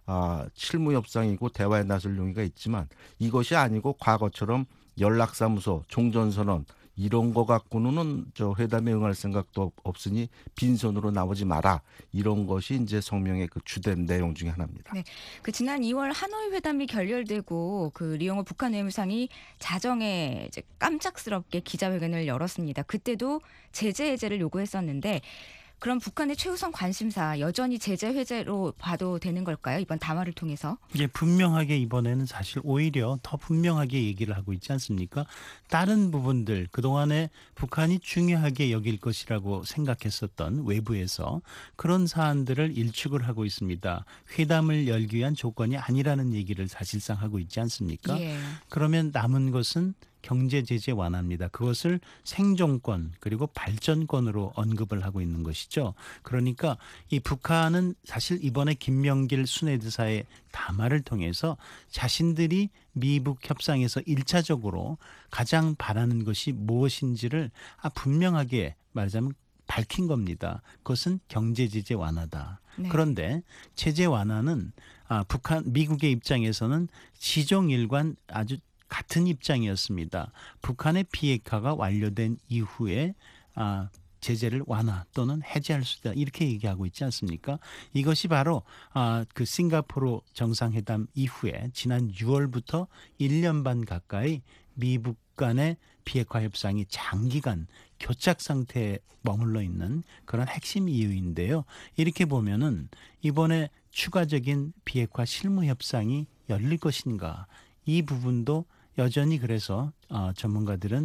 실무 협상이고 대화에 나설 용의가 있지만 이것이 아니고 과거처럼 연락사무소, 종전선언 이런 거 갖고는 저 회담에 응할 생각도 없으니 빈손으로 나오지 마라. 이런 것이 이제 성명의 그 주된 내용 중에 하나입니다. 네, 그 지난 2월 하노이 회담이 결렬되고 그 리용호 북한 외무상이 자정에 이제 깜짝스럽게 기자회견을 열었습니다. 그때도 제재 해제를 요구했었는데 그럼 북한의 최우선 관심사 여전히 제재 해제로 봐도 되는 걸까요? 이번 담화를 통해서? 예, 분명하게 이번에는 사실 오히려 더 분명하게 얘기를 하고 있지 않습니까? 다른 부분들 그동안에 북한이 중요하게 여길 것이라고 생각했었던 외부에서 그런 사안들을 일축을 하고 있습니다. 회담을 열기 위한 조건이 아니라는 얘기를 사실상 하고 있지 않습니까? 예. 그러면 남은 것은 경제 제재 완화입니다. 그것을 생존권 그리고 발전권으로 언급을 하고 있는 것이죠. 그러니까 이 북한은 사실 이번에 김명길 순회대사의 담화를 통해서 자신들이 미북 협상에서 1차적으로 가장 바라는 것이 무엇인지를 분명하게 말하자면 밝힌 겁니다. 그것은 경제 제재 완화다. 네. 그런데 제재 완화는 미국의 입장에서는 시종일관 아주 같은 입장이었습니다. 북한의 비핵화가 완료된 이후에 제재를 완화 또는 해제할 수 있다 이렇게 얘기하고 있지 않습니까? 이것이 바로 그 싱가포르 정상회담 이후에 지난 6월부터 1년 반 가까이 미북 간의 비핵화 협상이 장기간 교착 상태에 머물러 있는 그런 핵심 이유인데요. 이렇게 보면은 이번에 추가적인 비핵화 실무 협상이 열릴 것인가 이 부분도 여전히 그래서 전문가들은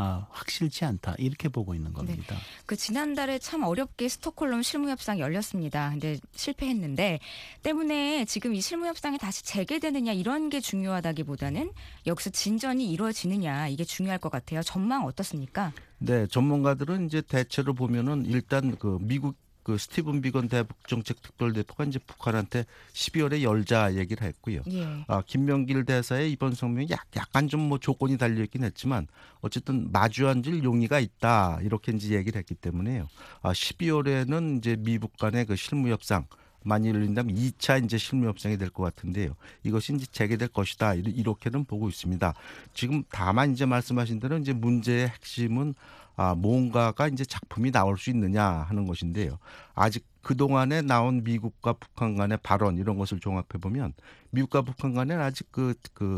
확실치 않다 이렇게 보고 있는 겁니다. 네. 그 지난달에 참 어렵게 스톡홀름 실무협상이 열렸습니다. 근데 실패했는데 때문에 지금 이 실무협상이 다시 재개되느냐 이런 게 중요하다기보다는 여기서 진전이 이루어지느냐 이게 중요할 것 같아요. 전망 어떻습니까? 네, 전문가들은 이제 대체로 보면은 일단 그 미국 그 스티븐 비건 대북 정책 특별대표가 이제 북한한테 12월에 열자 얘기를 했고요. 예. 김명길 대사의 이번 성명이 약간 좀 뭐 조건이 달려 있긴 했지만 어쨌든 마주 앉을 용의가 있다 이렇게 이제 얘기를 했기 때문에요. 12월에는 이제 미북 간의 그 실무 협상 많이 열린다면 2차 이제 실무 협상이 될 것 같은데요. 이것이 이제 재개될 것이다 이렇게는 보고 있습니다. 지금 다만 이제 말씀하신 대로 이제 문제의 핵심은 뭔가가 이제 작품이 나올 수 있느냐 하는 것인데요. 아직 그동안에 나온 미국과 북한 간의 발언 이런 것을 종합해 보면 미국과 북한 간에는 아직 그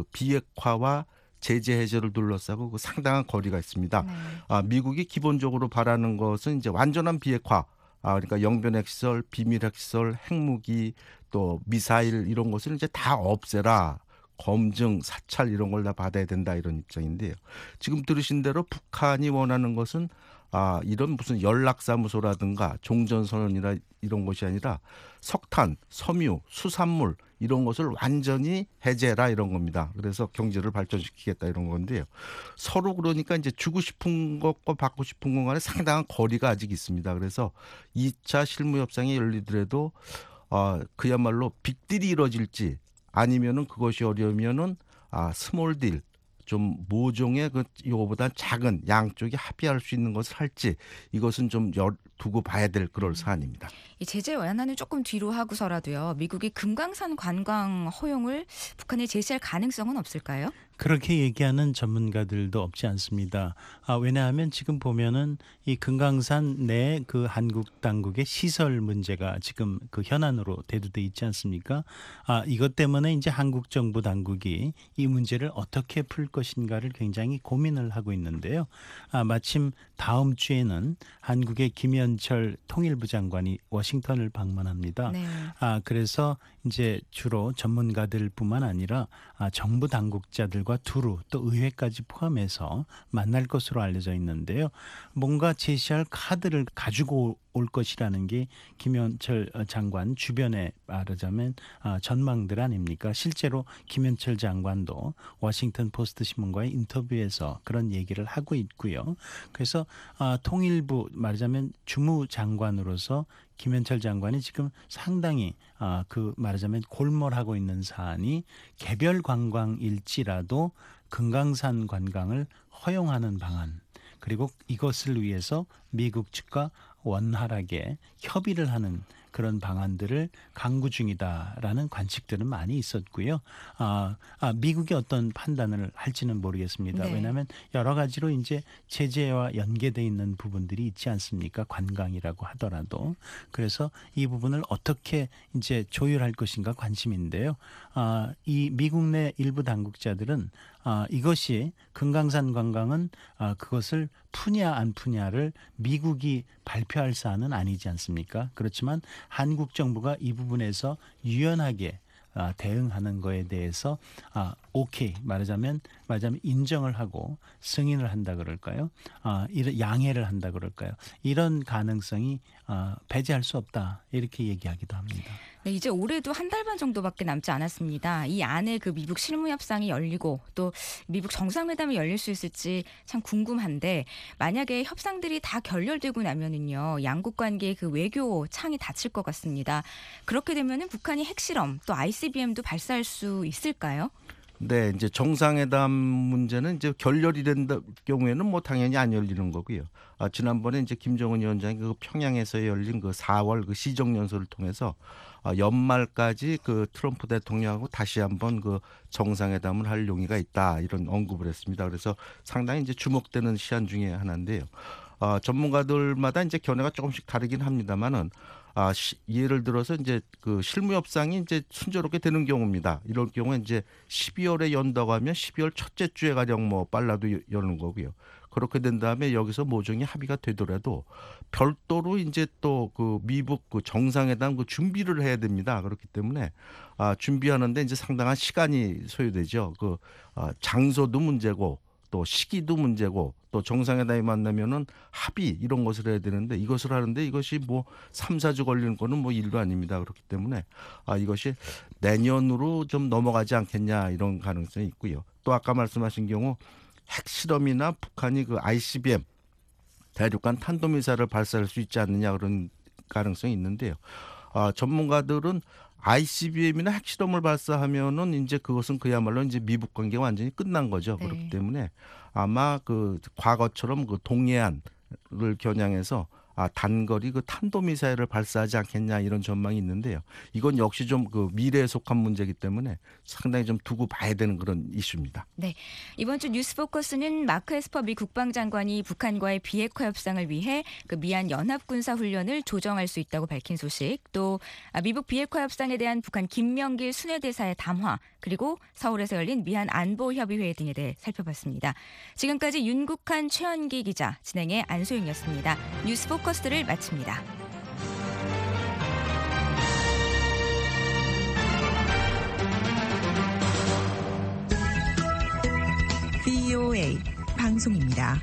비핵화와 제재 해제를 둘러싸고 그 상당한 거리가 있습니다. 네. 미국이 기본적으로 바라는 것은 이제 완전한 비핵화, 그러니까 영변 핵시설, 비밀 핵시설, 핵무기 또 미사일 이런 것을 이제 다 없애라. 검증, 사찰 이런 걸 다 받아야 된다 이런 입장인데요. 지금 들으신 대로 북한이 원하는 것은 이런 무슨 연락사무소라든가 종전선언이나 이런 것이 아니라 석탄, 섬유, 수산물 이런 것을 완전히 해제해라 이런 겁니다. 그래서 경제를 발전시키겠다 이런 건데요. 서로 그러니까 이제 주고 싶은 것과 받고 싶은 것 간에 상당한 거리가 아직 있습니다. 그래서 2차 실무협상이 열리더라도 그야말로 빅딜이 이루어질지 아니면은 그것이 어려우면은 스몰 딜 좀 모종의 이거보다 작은 양쪽이 합의할 수 있는 것을 할지 이것은 좀 두고 봐야 될 그럴 사안입니다. 이 제재 완화는 조금 뒤로 하고서라도요. 미국이 금강산 관광 허용을 북한에 제시할 가능성은 없을까요? 그렇게 얘기하는 전문가들도 없지 않습니다. 왜냐하면 지금 보면은 이 금강산 내 그 한국 당국의 시설 문제가 지금 그 현안으로 대두돼 있지 않습니까? 이것 때문에 이제 한국 정부 당국이 이 문제를 어떻게 풀 것인가를 굉장히 고민을 하고 있는데요. 마침 다음 주에는 한국의 김현철 통일부 장관이 워싱턴을 방문합니다. 네. 그래서 이제 주로 전문가들뿐만 아니라 정부 당국자들과 두루 또 의회까지 포함해서 만날 것으로 알려져 있는데요. 뭔가 제시할 카드를 가지고 올 것이라는 게 김현철 장관 주변에 말하자면 전망들 아닙니까? 실제로 김현철 장관도 워싱턴 포스트 신문과의 인터뷰에서 그런 얘기를 하고 있고요. 그래서 통일부 말하자면 주무장관으로서 김현철 장관이 지금 상당히 그 말하자면 골몰하고 있는 사안이 개별 관광일지라도 금강산 관광을 허용하는 방안 그리고 이것을 위해서 미국 측과 원활하게 협의를 하는 그런 방안들을 강구 중이다라는 관측들은 많이 있었고요. 미국이 어떤 판단을 할지는 모르겠습니다. 네. 왜냐하면 여러 가지로 이제 제재와 연계돼 있는 부분들이 있지 않습니까? 관광이라고 하더라도. 그래서 이 부분을 어떻게 이제 조율할 것인가 관심인데요. 이 미국 내 일부 당국자들은 이것이 금강산 관광은 그것을 푸냐 안 푸냐를 미국이 발표할 사안은 아니지 않습니까? 그렇지만 한국 정부가 이 부분에서 유연하게 대응하는 거에 대해서 오케이 말하자면 인정을 하고 승인을 한다 그럴까요? 이런 양해를 한다 그럴까요? 이런 가능성이 배제할 수 없다 이렇게 얘기하기도 합니다. 네, 이제 올해도 한 달 반 정도밖에 남지 않았습니다. 이 안에 그 미국 실무 협상이 열리고 또 미국 정상회담이 열릴 수 있을지 참 궁금한데 만약에 협상들이 다 결렬되고 나면은요 양국 관계의 그 외교 창이 닫힐 것 같습니다. 그렇게 되면은 북한이 핵실험 또 ICBM도 발사할 수 있을까요? 네, 이제 정상회담 문제는 이제 결렬이 된다 경우에는 뭐 당연히 안 열리는 거고요. 지난번에 이제 김정은 위원장이 그 평양에서 열린 그 4월 그 시정연설을 통해서 연말까지 그 트럼프 대통령하고 다시 한번 그 정상회담을 할 용의가 있다 이런 언급을 했습니다. 그래서 상당히 이제 주목되는 시한 중에 하나인데요. 전문가들마다 이제 견해가 조금씩 다르긴 합니다만은 예를 들어서 이제 그 실무 협상이 이제 순조롭게 되는 경우입니다. 이럴 경우에 이제 12월에 연다고 하면 12월 첫째 주에 가령 뭐 빨라도 여는 거고요. 그렇게 된 다음에 여기서 모종의 합의가 되더라도 별도로 이제 또 그 미국 그 정상회담 그 준비를 해야 됩니다. 그렇기 때문에 준비하는데 이제 상당한 시간이 소요되죠. 그 장소도 문제고 또 시기도 문제고 또 정상회담이 만나면은 합의 이런 것을 해야 되는데 이것을 하는데 이것이 뭐 3, 4주 걸리는 거는 뭐 일도 아닙니다. 그렇기 때문에 이것이 내년으로 좀 넘어가지 않겠냐 이런 가능성이 있고요. 또 아까 말씀하신 경우 핵실험이나 북한이 그 ICBM 대륙간 탄도미사일을 발사할 수 있지 않느냐 그런 가능성이 있는데요. 전문가들은 ICBM이나 핵실험을 발사하면은 이제 그것은 그야말로 이제 미북 관계가 완전히 끝난 거죠. 네. 그렇기 때문에 아마 그 과거처럼 그 동해안을 겨냥해서 단거리 그 탄도미사일을 발사하지 않겠냐 이런 전망이 있는데요. 이건 역시 좀 그 미래에 속한 문제이기 때문에 상당히 좀 두고 봐야 되는 그런 이슈입니다. 네, 이번 주 뉴스포커스는 마크 에스퍼 미 국방장관이 북한과의 비핵화 협상을 위해 그 미한 연합군사훈련을 조정할 수 있다고 밝힌 소식, 또 미북 비핵화 협상에 대한 북한 김명길 순회대사의 담화, 그리고 서울에서 열린 미한 안보협의회 등에 대해 살펴봤습니다. 지금까지 윤국한 최현기 기자, 진행의 안소영이었습니다. 뉴스포커스를 마칩니다. VOA 방송입니다.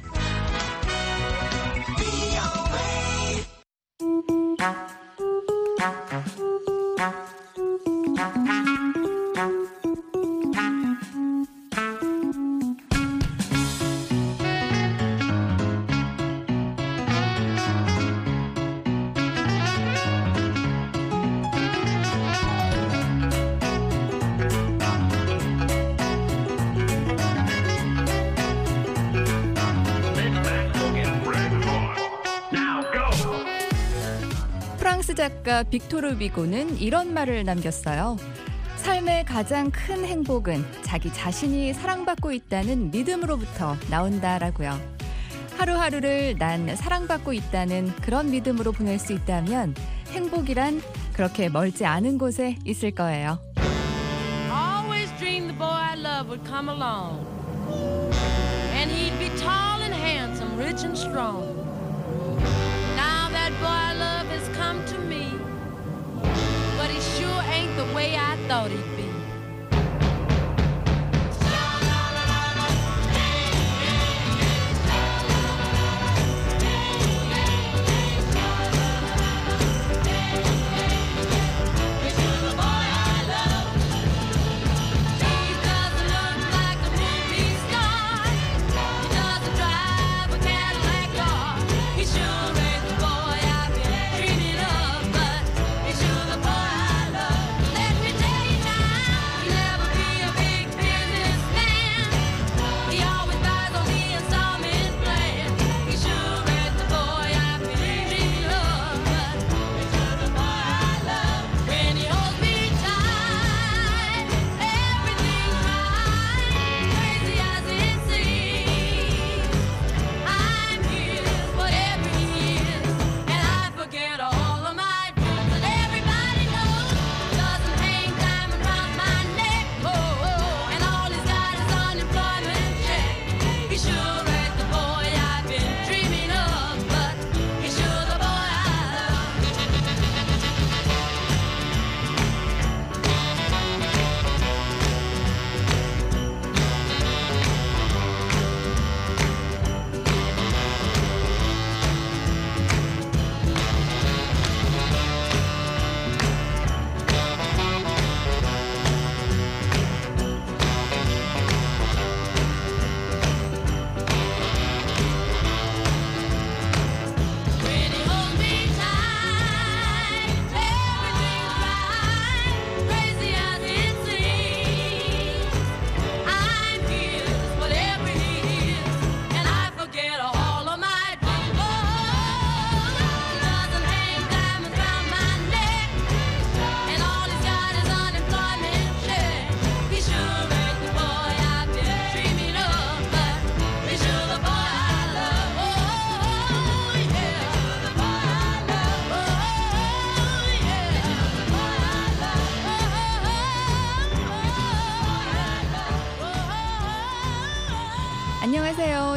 프랑스 작가 빅토르 비고는 이런 말을 남겼어요. 삶의 가장 큰 행복은 자기 자신이 사랑받고 있다는 믿음으로부터 나온다라고요. 하루하루를 난 사랑받고 있다는 그런 믿음으로 보낼 수 있다면 행복이란 그렇게 멀지 않은 곳에 있을 거예요. Always dreamed the boy I love would come along, and he'd be tall and handsome, rich and strong. Now that boy I love has come to me, but he sure ain't the way I thought he'd be. Let me tell you now.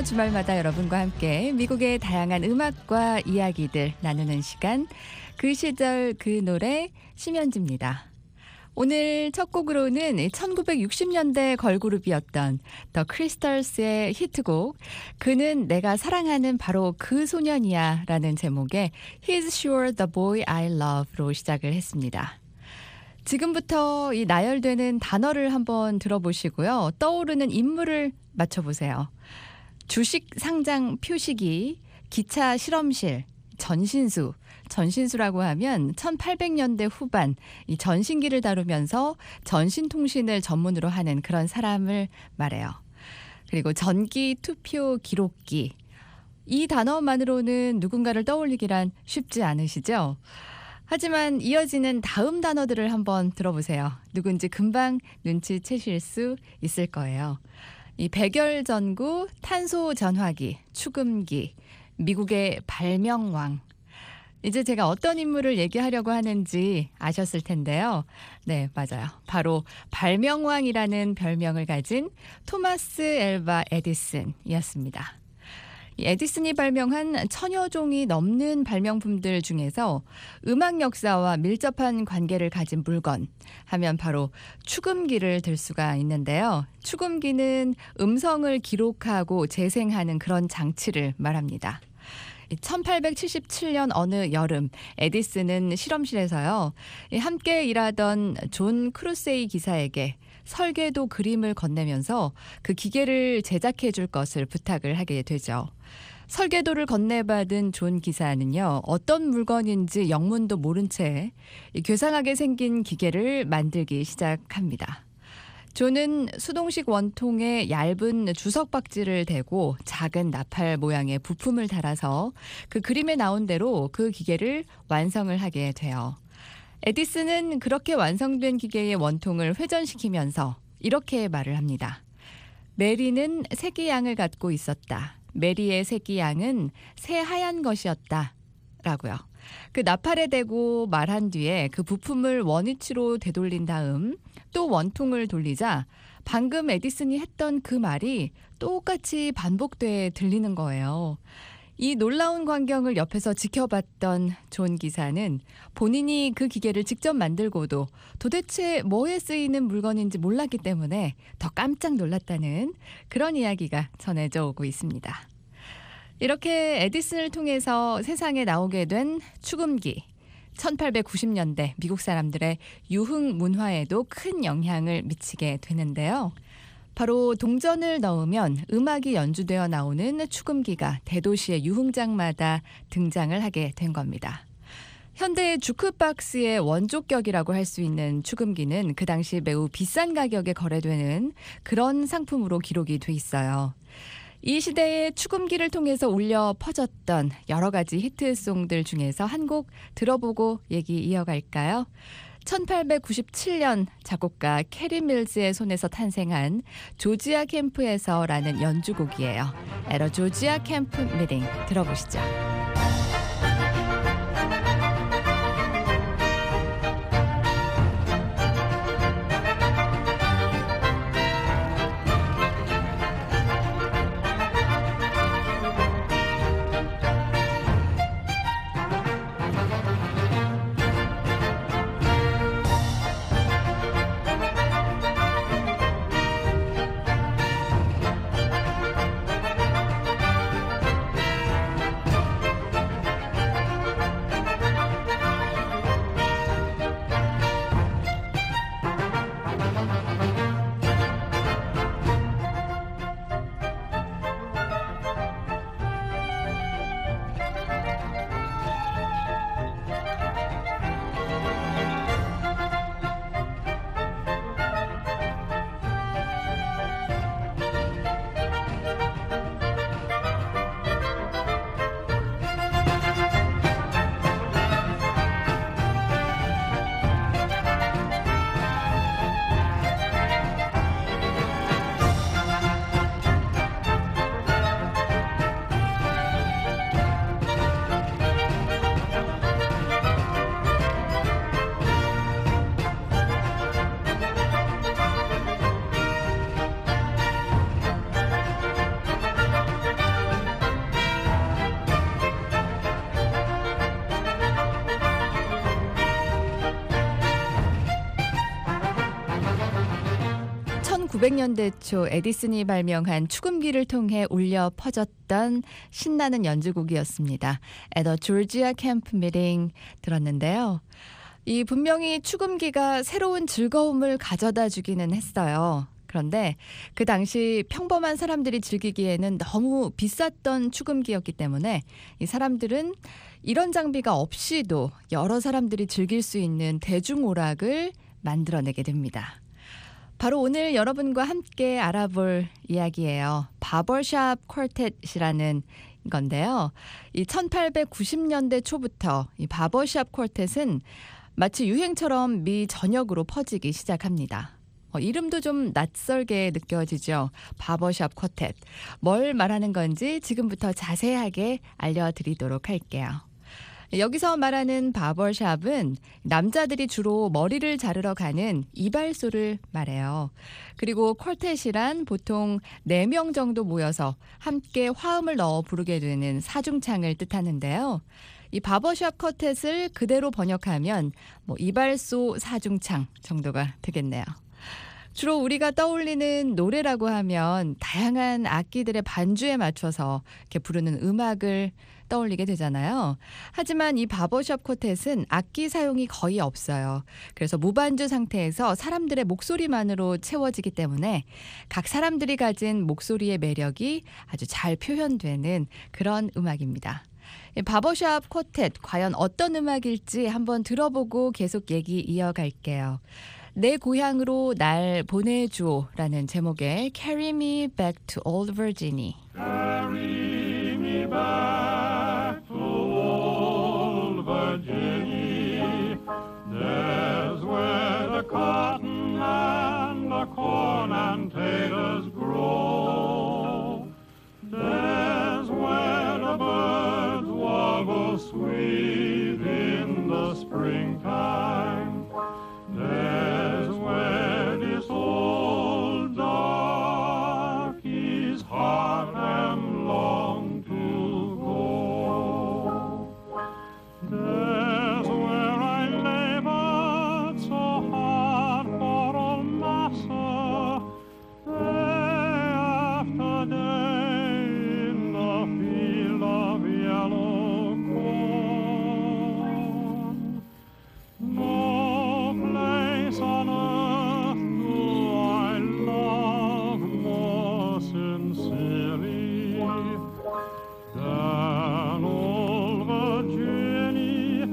주말마다 여러분과 함께 미국의 다양한 음악과 이야기들 나누는 시간, 그 시절 그 노래 심현지입니다. 오늘 첫 곡으로는 1960년대 걸그룹이었던 더 크리스탈스의 히트곡 그는 내가 사랑하는 바로 그 소년이야 라는 제목의 He's Sure the Boy I Love로 시작을 했습니다. 지금부터 이 나열되는 단어를 한번 들어보시고요. 떠오르는 인물을 맞춰보세요. 주식 상장 표시기, 기차 실험실, 전신수. 전신수라고 하면 1800년대 후반 이 전신기를 다루면서 전신통신을 전문으로 하는 그런 사람을 말해요. 그리고 전기 투표 기록기. 이 단어만으로는 누군가를 떠올리기란 쉽지 않으시죠? 하지만 이어지는 다음 단어들을 한번 들어보세요. 누군지 금방 눈치채실 수 있을 거예요. 이 백열전구, 탄소전화기, 축음기, 미국의 발명왕. 이제 제가 어떤 인물을 얘기하려고 하는지 아셨을 텐데요. 네, 맞아요. 바로 발명왕이라는 별명을 가진 토마스 앨바 에디슨이었습니다. 이 에디슨이 발명한 1000여 종이 넘는 발명품들 중에서 음악 역사와 밀접한 관계를 가진 물건 하면 바로 축음기를 들 수가 있는데요. 축음기는 음성을 기록하고 재생하는 그런 장치를 말합니다. 1877년 어느 여름 에디슨은 실험실에서요. 함께 일하던 존 크루세이 기사에게 설계도 그림을 건네면서 그 기계를 제작해 줄 것을 부탁을 하게 되죠. 설계도를 건네받은 존 기사는요. 어떤 물건인지 영문도 모른 채 괴상하게 생긴 기계를 만들기 시작합니다. 존은 수동식 원통에 얇은 주석박지를 대고 작은 나팔 모양의 부품을 달아서 그 그림에 나온 대로 그 기계를 완성을 하게 돼요. 에디슨은 그렇게 완성된 기계의 원통을 회전시키면서 이렇게 말을 합니다. 메리는 새끼양을 갖고 있었다. 메리의 새끼양은 새하얀 것이었다. 라고요. 그 나팔에 대고 말한 뒤에 그 부품을 원위치로 되돌린 다음 또 원통을 돌리자 방금 에디슨이 했던 그 말이 똑같이 반복돼 들리는 거예요. 이 놀라운 광경을 옆에서 지켜봤던 존 기사는 본인이 그 기계를 직접 만들고도 도대체 뭐에 쓰이는 물건인지 몰랐기 때문에 더 깜짝 놀랐다는 그런 이야기가 전해져 오고 있습니다. 이렇게 에디슨을 통해서 세상에 나오게 된 축음기. 1890년대 미국 사람들의 유흥 문화에도 큰 영향을 미치게 되는데요. 바로 동전을 넣으면 음악이 연주되어 나오는 축음기가 대도시의 유흥장마다 등장을 하게 된 겁니다. 현대의 주크박스의 원조격이라고 할 수 있는 축음기는 그 당시 매우 비싼 가격에 거래되는 그런 상품으로 기록이 돼 있어요. 이 시대에 축음기를 통해서 울려 퍼졌던 여러 가지 히트송들 중에서 한 곡 들어보고 얘기 이어갈까요? 1897년 작곡가 캐리 밀즈의 손에서 탄생한 조지아 캠프에서라는 연주곡이에요. At a Georgia Camp Meeting 들어보시죠. 1900년대 초 에디슨이 발명한 축음기를 통해 울려 퍼졌던 신나는 연주곡이었습니다. At a Georgia Camp Meeting 들었는데요. 이 분명히 축음기가 새로운 즐거움을 가져다 주기는 했어요. 그런데 그 당시 평범한 사람들이 즐기기에는 너무 비쌌던 축음기였기 때문에 이 사람들은 이런 장비가 없이도 여러 사람들이 즐길 수 있는 대중오락을 만들어내게 됩니다. 바로 오늘 여러분과 함께 알아볼 이야기예요. 바버샵 쿼텟이라는 건데요. 이 1890년대 초부터 이 바버샵 쿼텟은 마치 유행처럼 미 전역으로 퍼지기 시작합니다. 이름도 좀 낯설게 느껴지죠. 바버샵 쿼텟. 뭘 말하는 건지 지금부터 자세하게 알려드리도록 할게요. 여기서 말하는 바버샵은 남자들이 주로 머리를 자르러 가는 이발소를 말해요. 그리고 쿼텟이란 보통 4명 정도 모여서 함께 화음을 넣어 부르게 되는 사중창을 뜻하는데요. 이 바버샵 쿼텟을 그대로 번역하면 이발소 사중창 정도가 되겠네요. 주로 우리가 떠올리는 노래라고 하면 다양한 악기들의 반주에 맞춰서 이렇게 부르는 음악을 떠올리게 되잖아요. 하지만 이 바버샵 쿼텟은 악기 사용이 거의 없어요. 그래서 무반주 상태에서 사람들의 목소리만으로 채워지기 때문에 각 사람들이 가진 목소리의 매력이 아주 잘 표현되는 그런 음악입니다. 바버샵 쿼텟 과연 어떤 음악일지 한번 들어보고 계속 얘기 이어갈게요. 내 고향으로 날 보내줘라는 제목의 Carry Me Back to Old Virginia. Carry me back to old Virginia. There's where the cotton and the corn and taters grow. There's where the birds warble sweet in the springtime. There's where this old darky's heart and long to go. There's where I labored so hard for old massa, day after day in the field of yellow corn. No place on earth do I love more sincerely than old Virginia,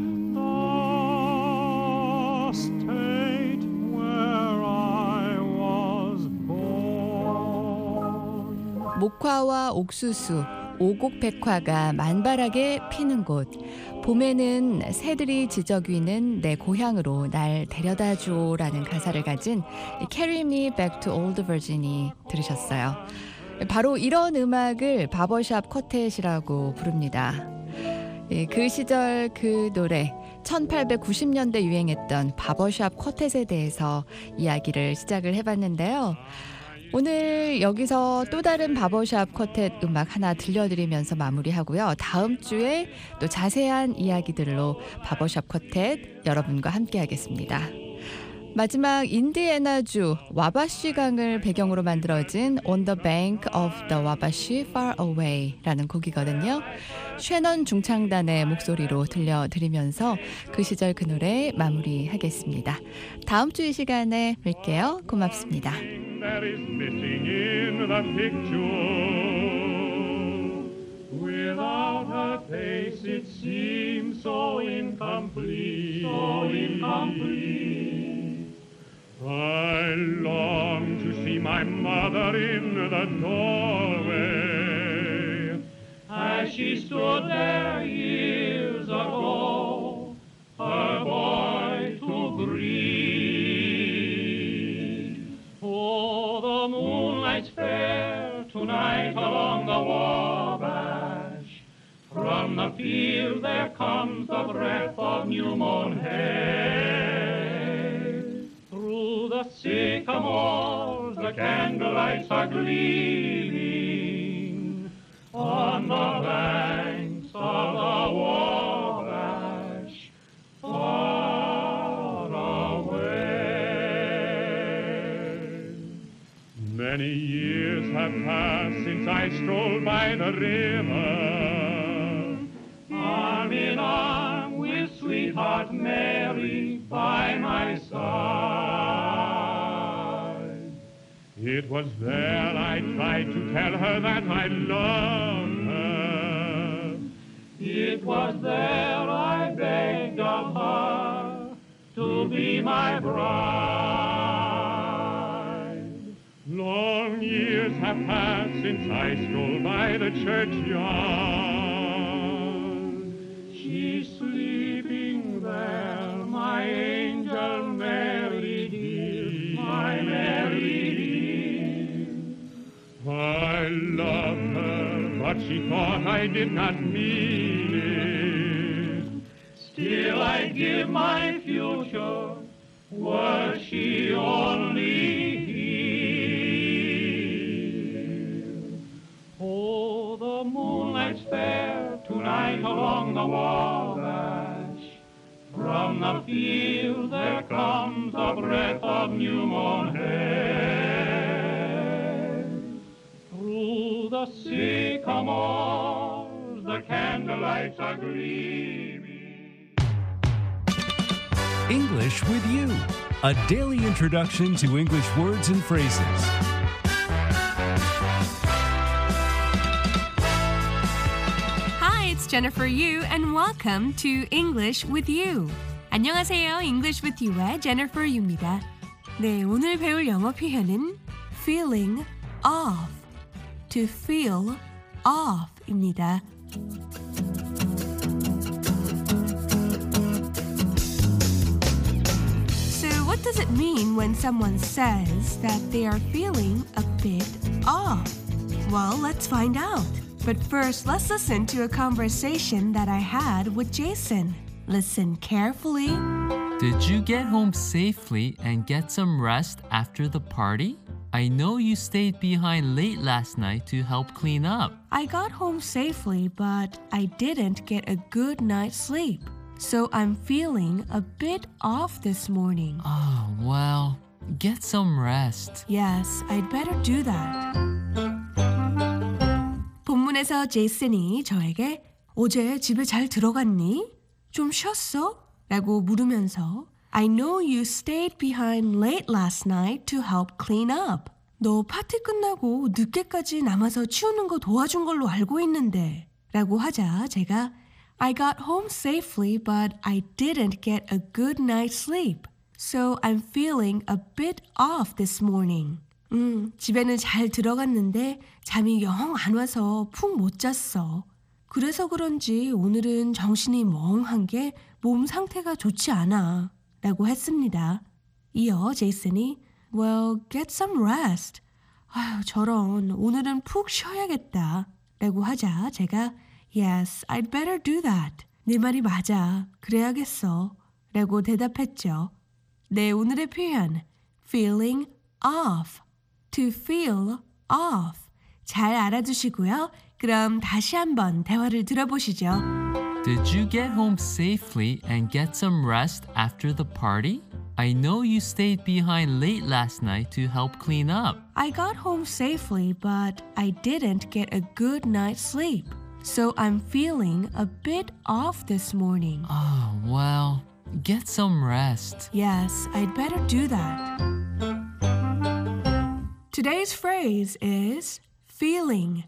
the state where I was born. 목화와 옥수수, 오곡백화가 만발하게 피는 곳. 봄에는 새들이 지저귀는 내 고향으로 날 데려다 줘라는 가사를 가진 Carry Me Back to Old Virginia 들으셨어요. 바로 이런 음악을 바버샵 쿼텟이라고 부릅니다. 그 시절 그 노래 1890년대 유행했던 바버샵 쿼텟에 대해서 이야기를 시작을 해봤는데요. 오늘 여기서 또 다른 바버샵 쿼텟 음악 하나 들려드리면서 마무리하고요. 다음 주에 또 자세한 이야기들로 바버샵 쿼텟 여러분과 함께하겠습니다. 마지막 인디애나주 와바시 강을 배경으로 만들어진 On the Bank of the Wabash Far Away라는 곡이거든요. 쉐넌 중창단의 목소리로 들려드리면서 그 시절 그 노래 마무리하겠습니다. 다음 주 이 시간에 뵐게요. 고맙습니다. That is missing in the picture. Without her face it seems so incomplete, so incomplete. I long to see my mother in the doorway as she stood there years ago, her boy to greet. Oh, the moonlight's fair tonight along the Wabash. From the field there comes the breath of new mown hay. Through the sycamores the candlelights are gleaming on the banks of the Wabash, far away. Many years have passed since I strolled by the river, arm in arm with sweetheart Mary by my side. It was there I tried to tell her that I loved her. It was there I begged of her to be my bride. Long years have passed since I strolled by the churchyard. She's sleeping there, my angel Mary dear, my Mary dear. I loved her, but she thought I did not mean it. Still I'd give my future, were she only here. Oh, the moonlight's fair tonight along the Wabash. From the field there comes a breath of new mown hay. Through the sycamores the candlelights are gleaming. English with You, a daily introduction to English words and phrases. Hi, it's Jennifer Yu and welcome to English with You. 안녕하세요. English with You의 Jennifer Yu입니다. 네, 오늘 배울 영어 표현은 feeling off, to feel off입니다. What does it mean when someone says that they are feeling a bit off? Well, let's find out. But first, let's listen to a conversation that I had with Jason. Listen carefully. Did you get home safely and get some rest after the party? I know you stayed behind late last night to help clean up. I got home safely, but I didn't get a good night's sleep. So I'm feeling a bit off this morning. Oh, well, get some rest. Yes, I'd better do that. 본문에서 제이슨이 저에게 어제 집에 잘 들어갔니? 좀 쉬었어? 라고 물으면서 I know you stayed behind late last night to help clean up. 너 파티 끝나고 늦게까지 남아서 치우는 거 도와준 걸로 알고 있는데 라고 하자 제가 I got home safely, but I didn't get a good night's sleep. So I'm feeling a bit off this morning. 집에는 잘 들어갔는데 잠이 영 안 와서 푹 못 잤어. 그래서 그런지 오늘은 정신이 멍한 게 몸 상태가 좋지 않아. 라고 했습니다. 이어 제이슨이 Well, get some rest. 아유, 저런. 오늘은 푹 쉬어야겠다. 라고 하자 제가 Yes, I'd better do that. 네 말이 맞아. 그래야겠어. 라고 대답했죠. 네, 오늘의 표현 feeling off, to feel off. 잘 알아두시고요. 그럼 다시 한번 대화를 들어보시죠. Did you get home safely and get some rest after the party? I know you stayed behind late last night to help clean up. I got home safely, but I didn't get a good night's sleep. So I'm feeling a bit off this morning. Oh, well, get some rest. Yes, I'd better do that. Today's phrase is feeling,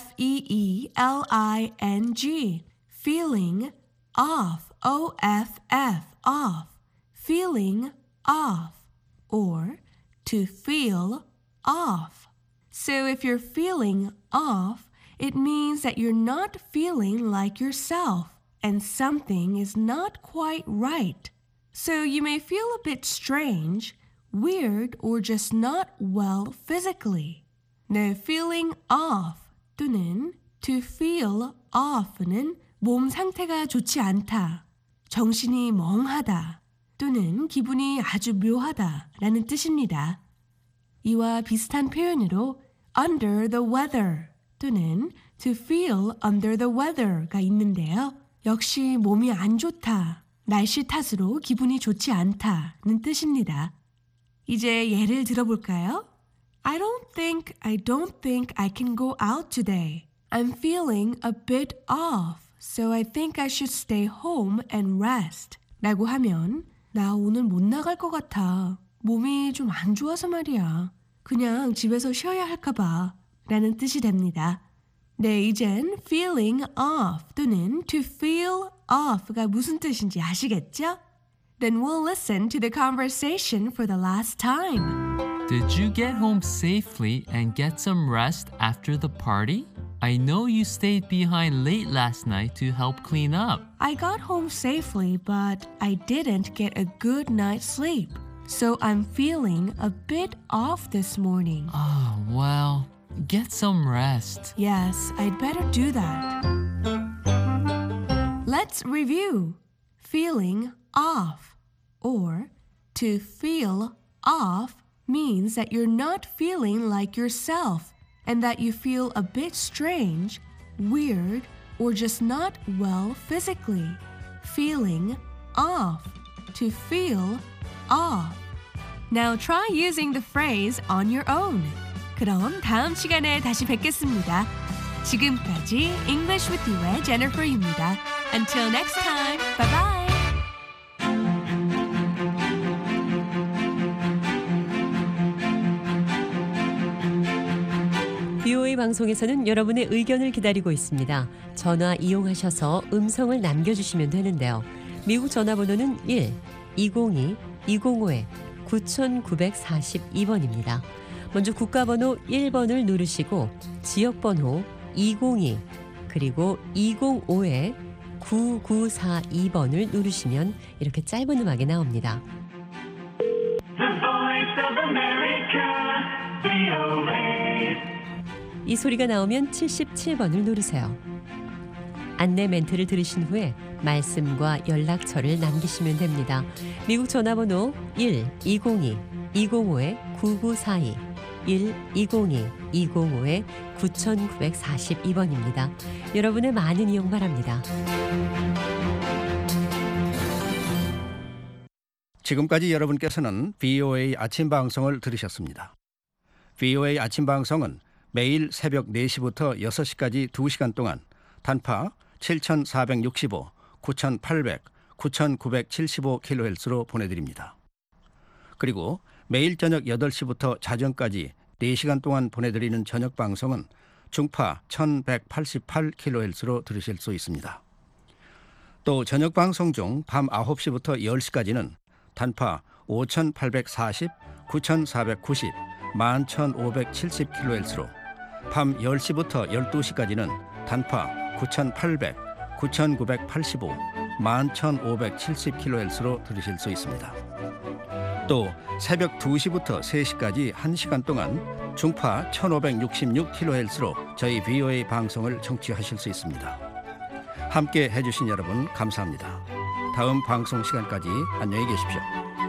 F-E-E-L-I-N-G. Feeling off, O-F-F, off. Feeling off, or to feel off. So if you're feeling off, it means that you're not feeling like yourself and something is not quite right. So you may feel a bit strange, weird, or just not well physically. 네, feeling off 또는 to feel off는 몸 상태가 좋지 않다, 정신이 멍하다 또는 기분이 아주 묘하다 라는 뜻입니다. 이와 비슷한 표현으로 under the weather 또는 to feel under the weather가 있는데요. 역시 몸이 안 좋다, 날씨 탓으로 기분이 좋지 않다는 뜻입니다. 이제 예를 들어볼까요? I don't think I can go out today. I'm feeling a bit off, so I think I should stay home and rest. 라고 하면 나 오늘 못 나갈 것 같아. 몸이 좀 안 좋아서 말이야. 그냥 집에서 쉬어야 할까 봐 라는 뜻이 됩니다. 네, 이젠 feeling off 또는 to feel off가 무슨 뜻인지 아시겠죠? Then we'll listen to the conversation for the last time. Did you get home safely and get some rest after the party? I know you stayed behind late last night to help clean up. I got home safely, but I didn't get a good night's sleep. So I'm feeling a bit off this morning. Oh, well, get some rest. Yes, I'd better do that. Let's review. Feeling off or to feel off means that you're not feeling like yourself and that you feel a bit strange, weird, or just not well physically. Feeling off. To feel off. Now try using the phrase on your own. 그럼 다음 시간에 다시 뵙겠습니다. 지금까지 English with You의 Jennifer입니다. Until next time, bye bye. VOA 방송에서는 여러분의 의견을 기다리고 있습니다. 전화 이용하셔서 음성을 남겨주시면 되는데요. 미국 전화번호는 1-202-205-9942번입니다. 먼저 국가번호 1번을 누르시고 지역번호 202 그리고 205-9942번을 누르시면 이렇게 짧은 음악이 나옵니다. 이 소리가 나오면 77번을 누르세요. 안내 멘트를 들으신 후에 말씀과 연락처를 남기시면 됩니다. 미국 전화번호 1-202-205-9942 1-202-205-9942번입니다. 여러분의 많은 이용 바랍니다. 지금까지 여러분께서는 VOA 아침 방송을 들으셨습니다. VOA 아침 방송은 매일 새벽 4시부터 6시까지 2시간 동안 단파 7,465, 9,800, 9,975kHz로 보내드립니다. 그리고 매일 저녁 8시부터 자정까지 4시간 동안 보내드리는 저녁 방송은 중파 1,188kHz로 들으실 수 있습니다. 또 저녁 방송 중 밤 9시부터 10시까지는 단파 5,840, 9,490, 11,570kHz로 밤 10시부터 12시까지는 단파 9,800, 9,985, 11,570kHz로 들으실 수 있습니다. 또 새벽 2시부터 3시까지 1시간 동안 중파 1,566kHz로 저희 VOA 방송을 청취하실 수 있습니다. 함께 해주신 여러분 감사합니다. 다음 방송 시간까지 안녕히 계십시오.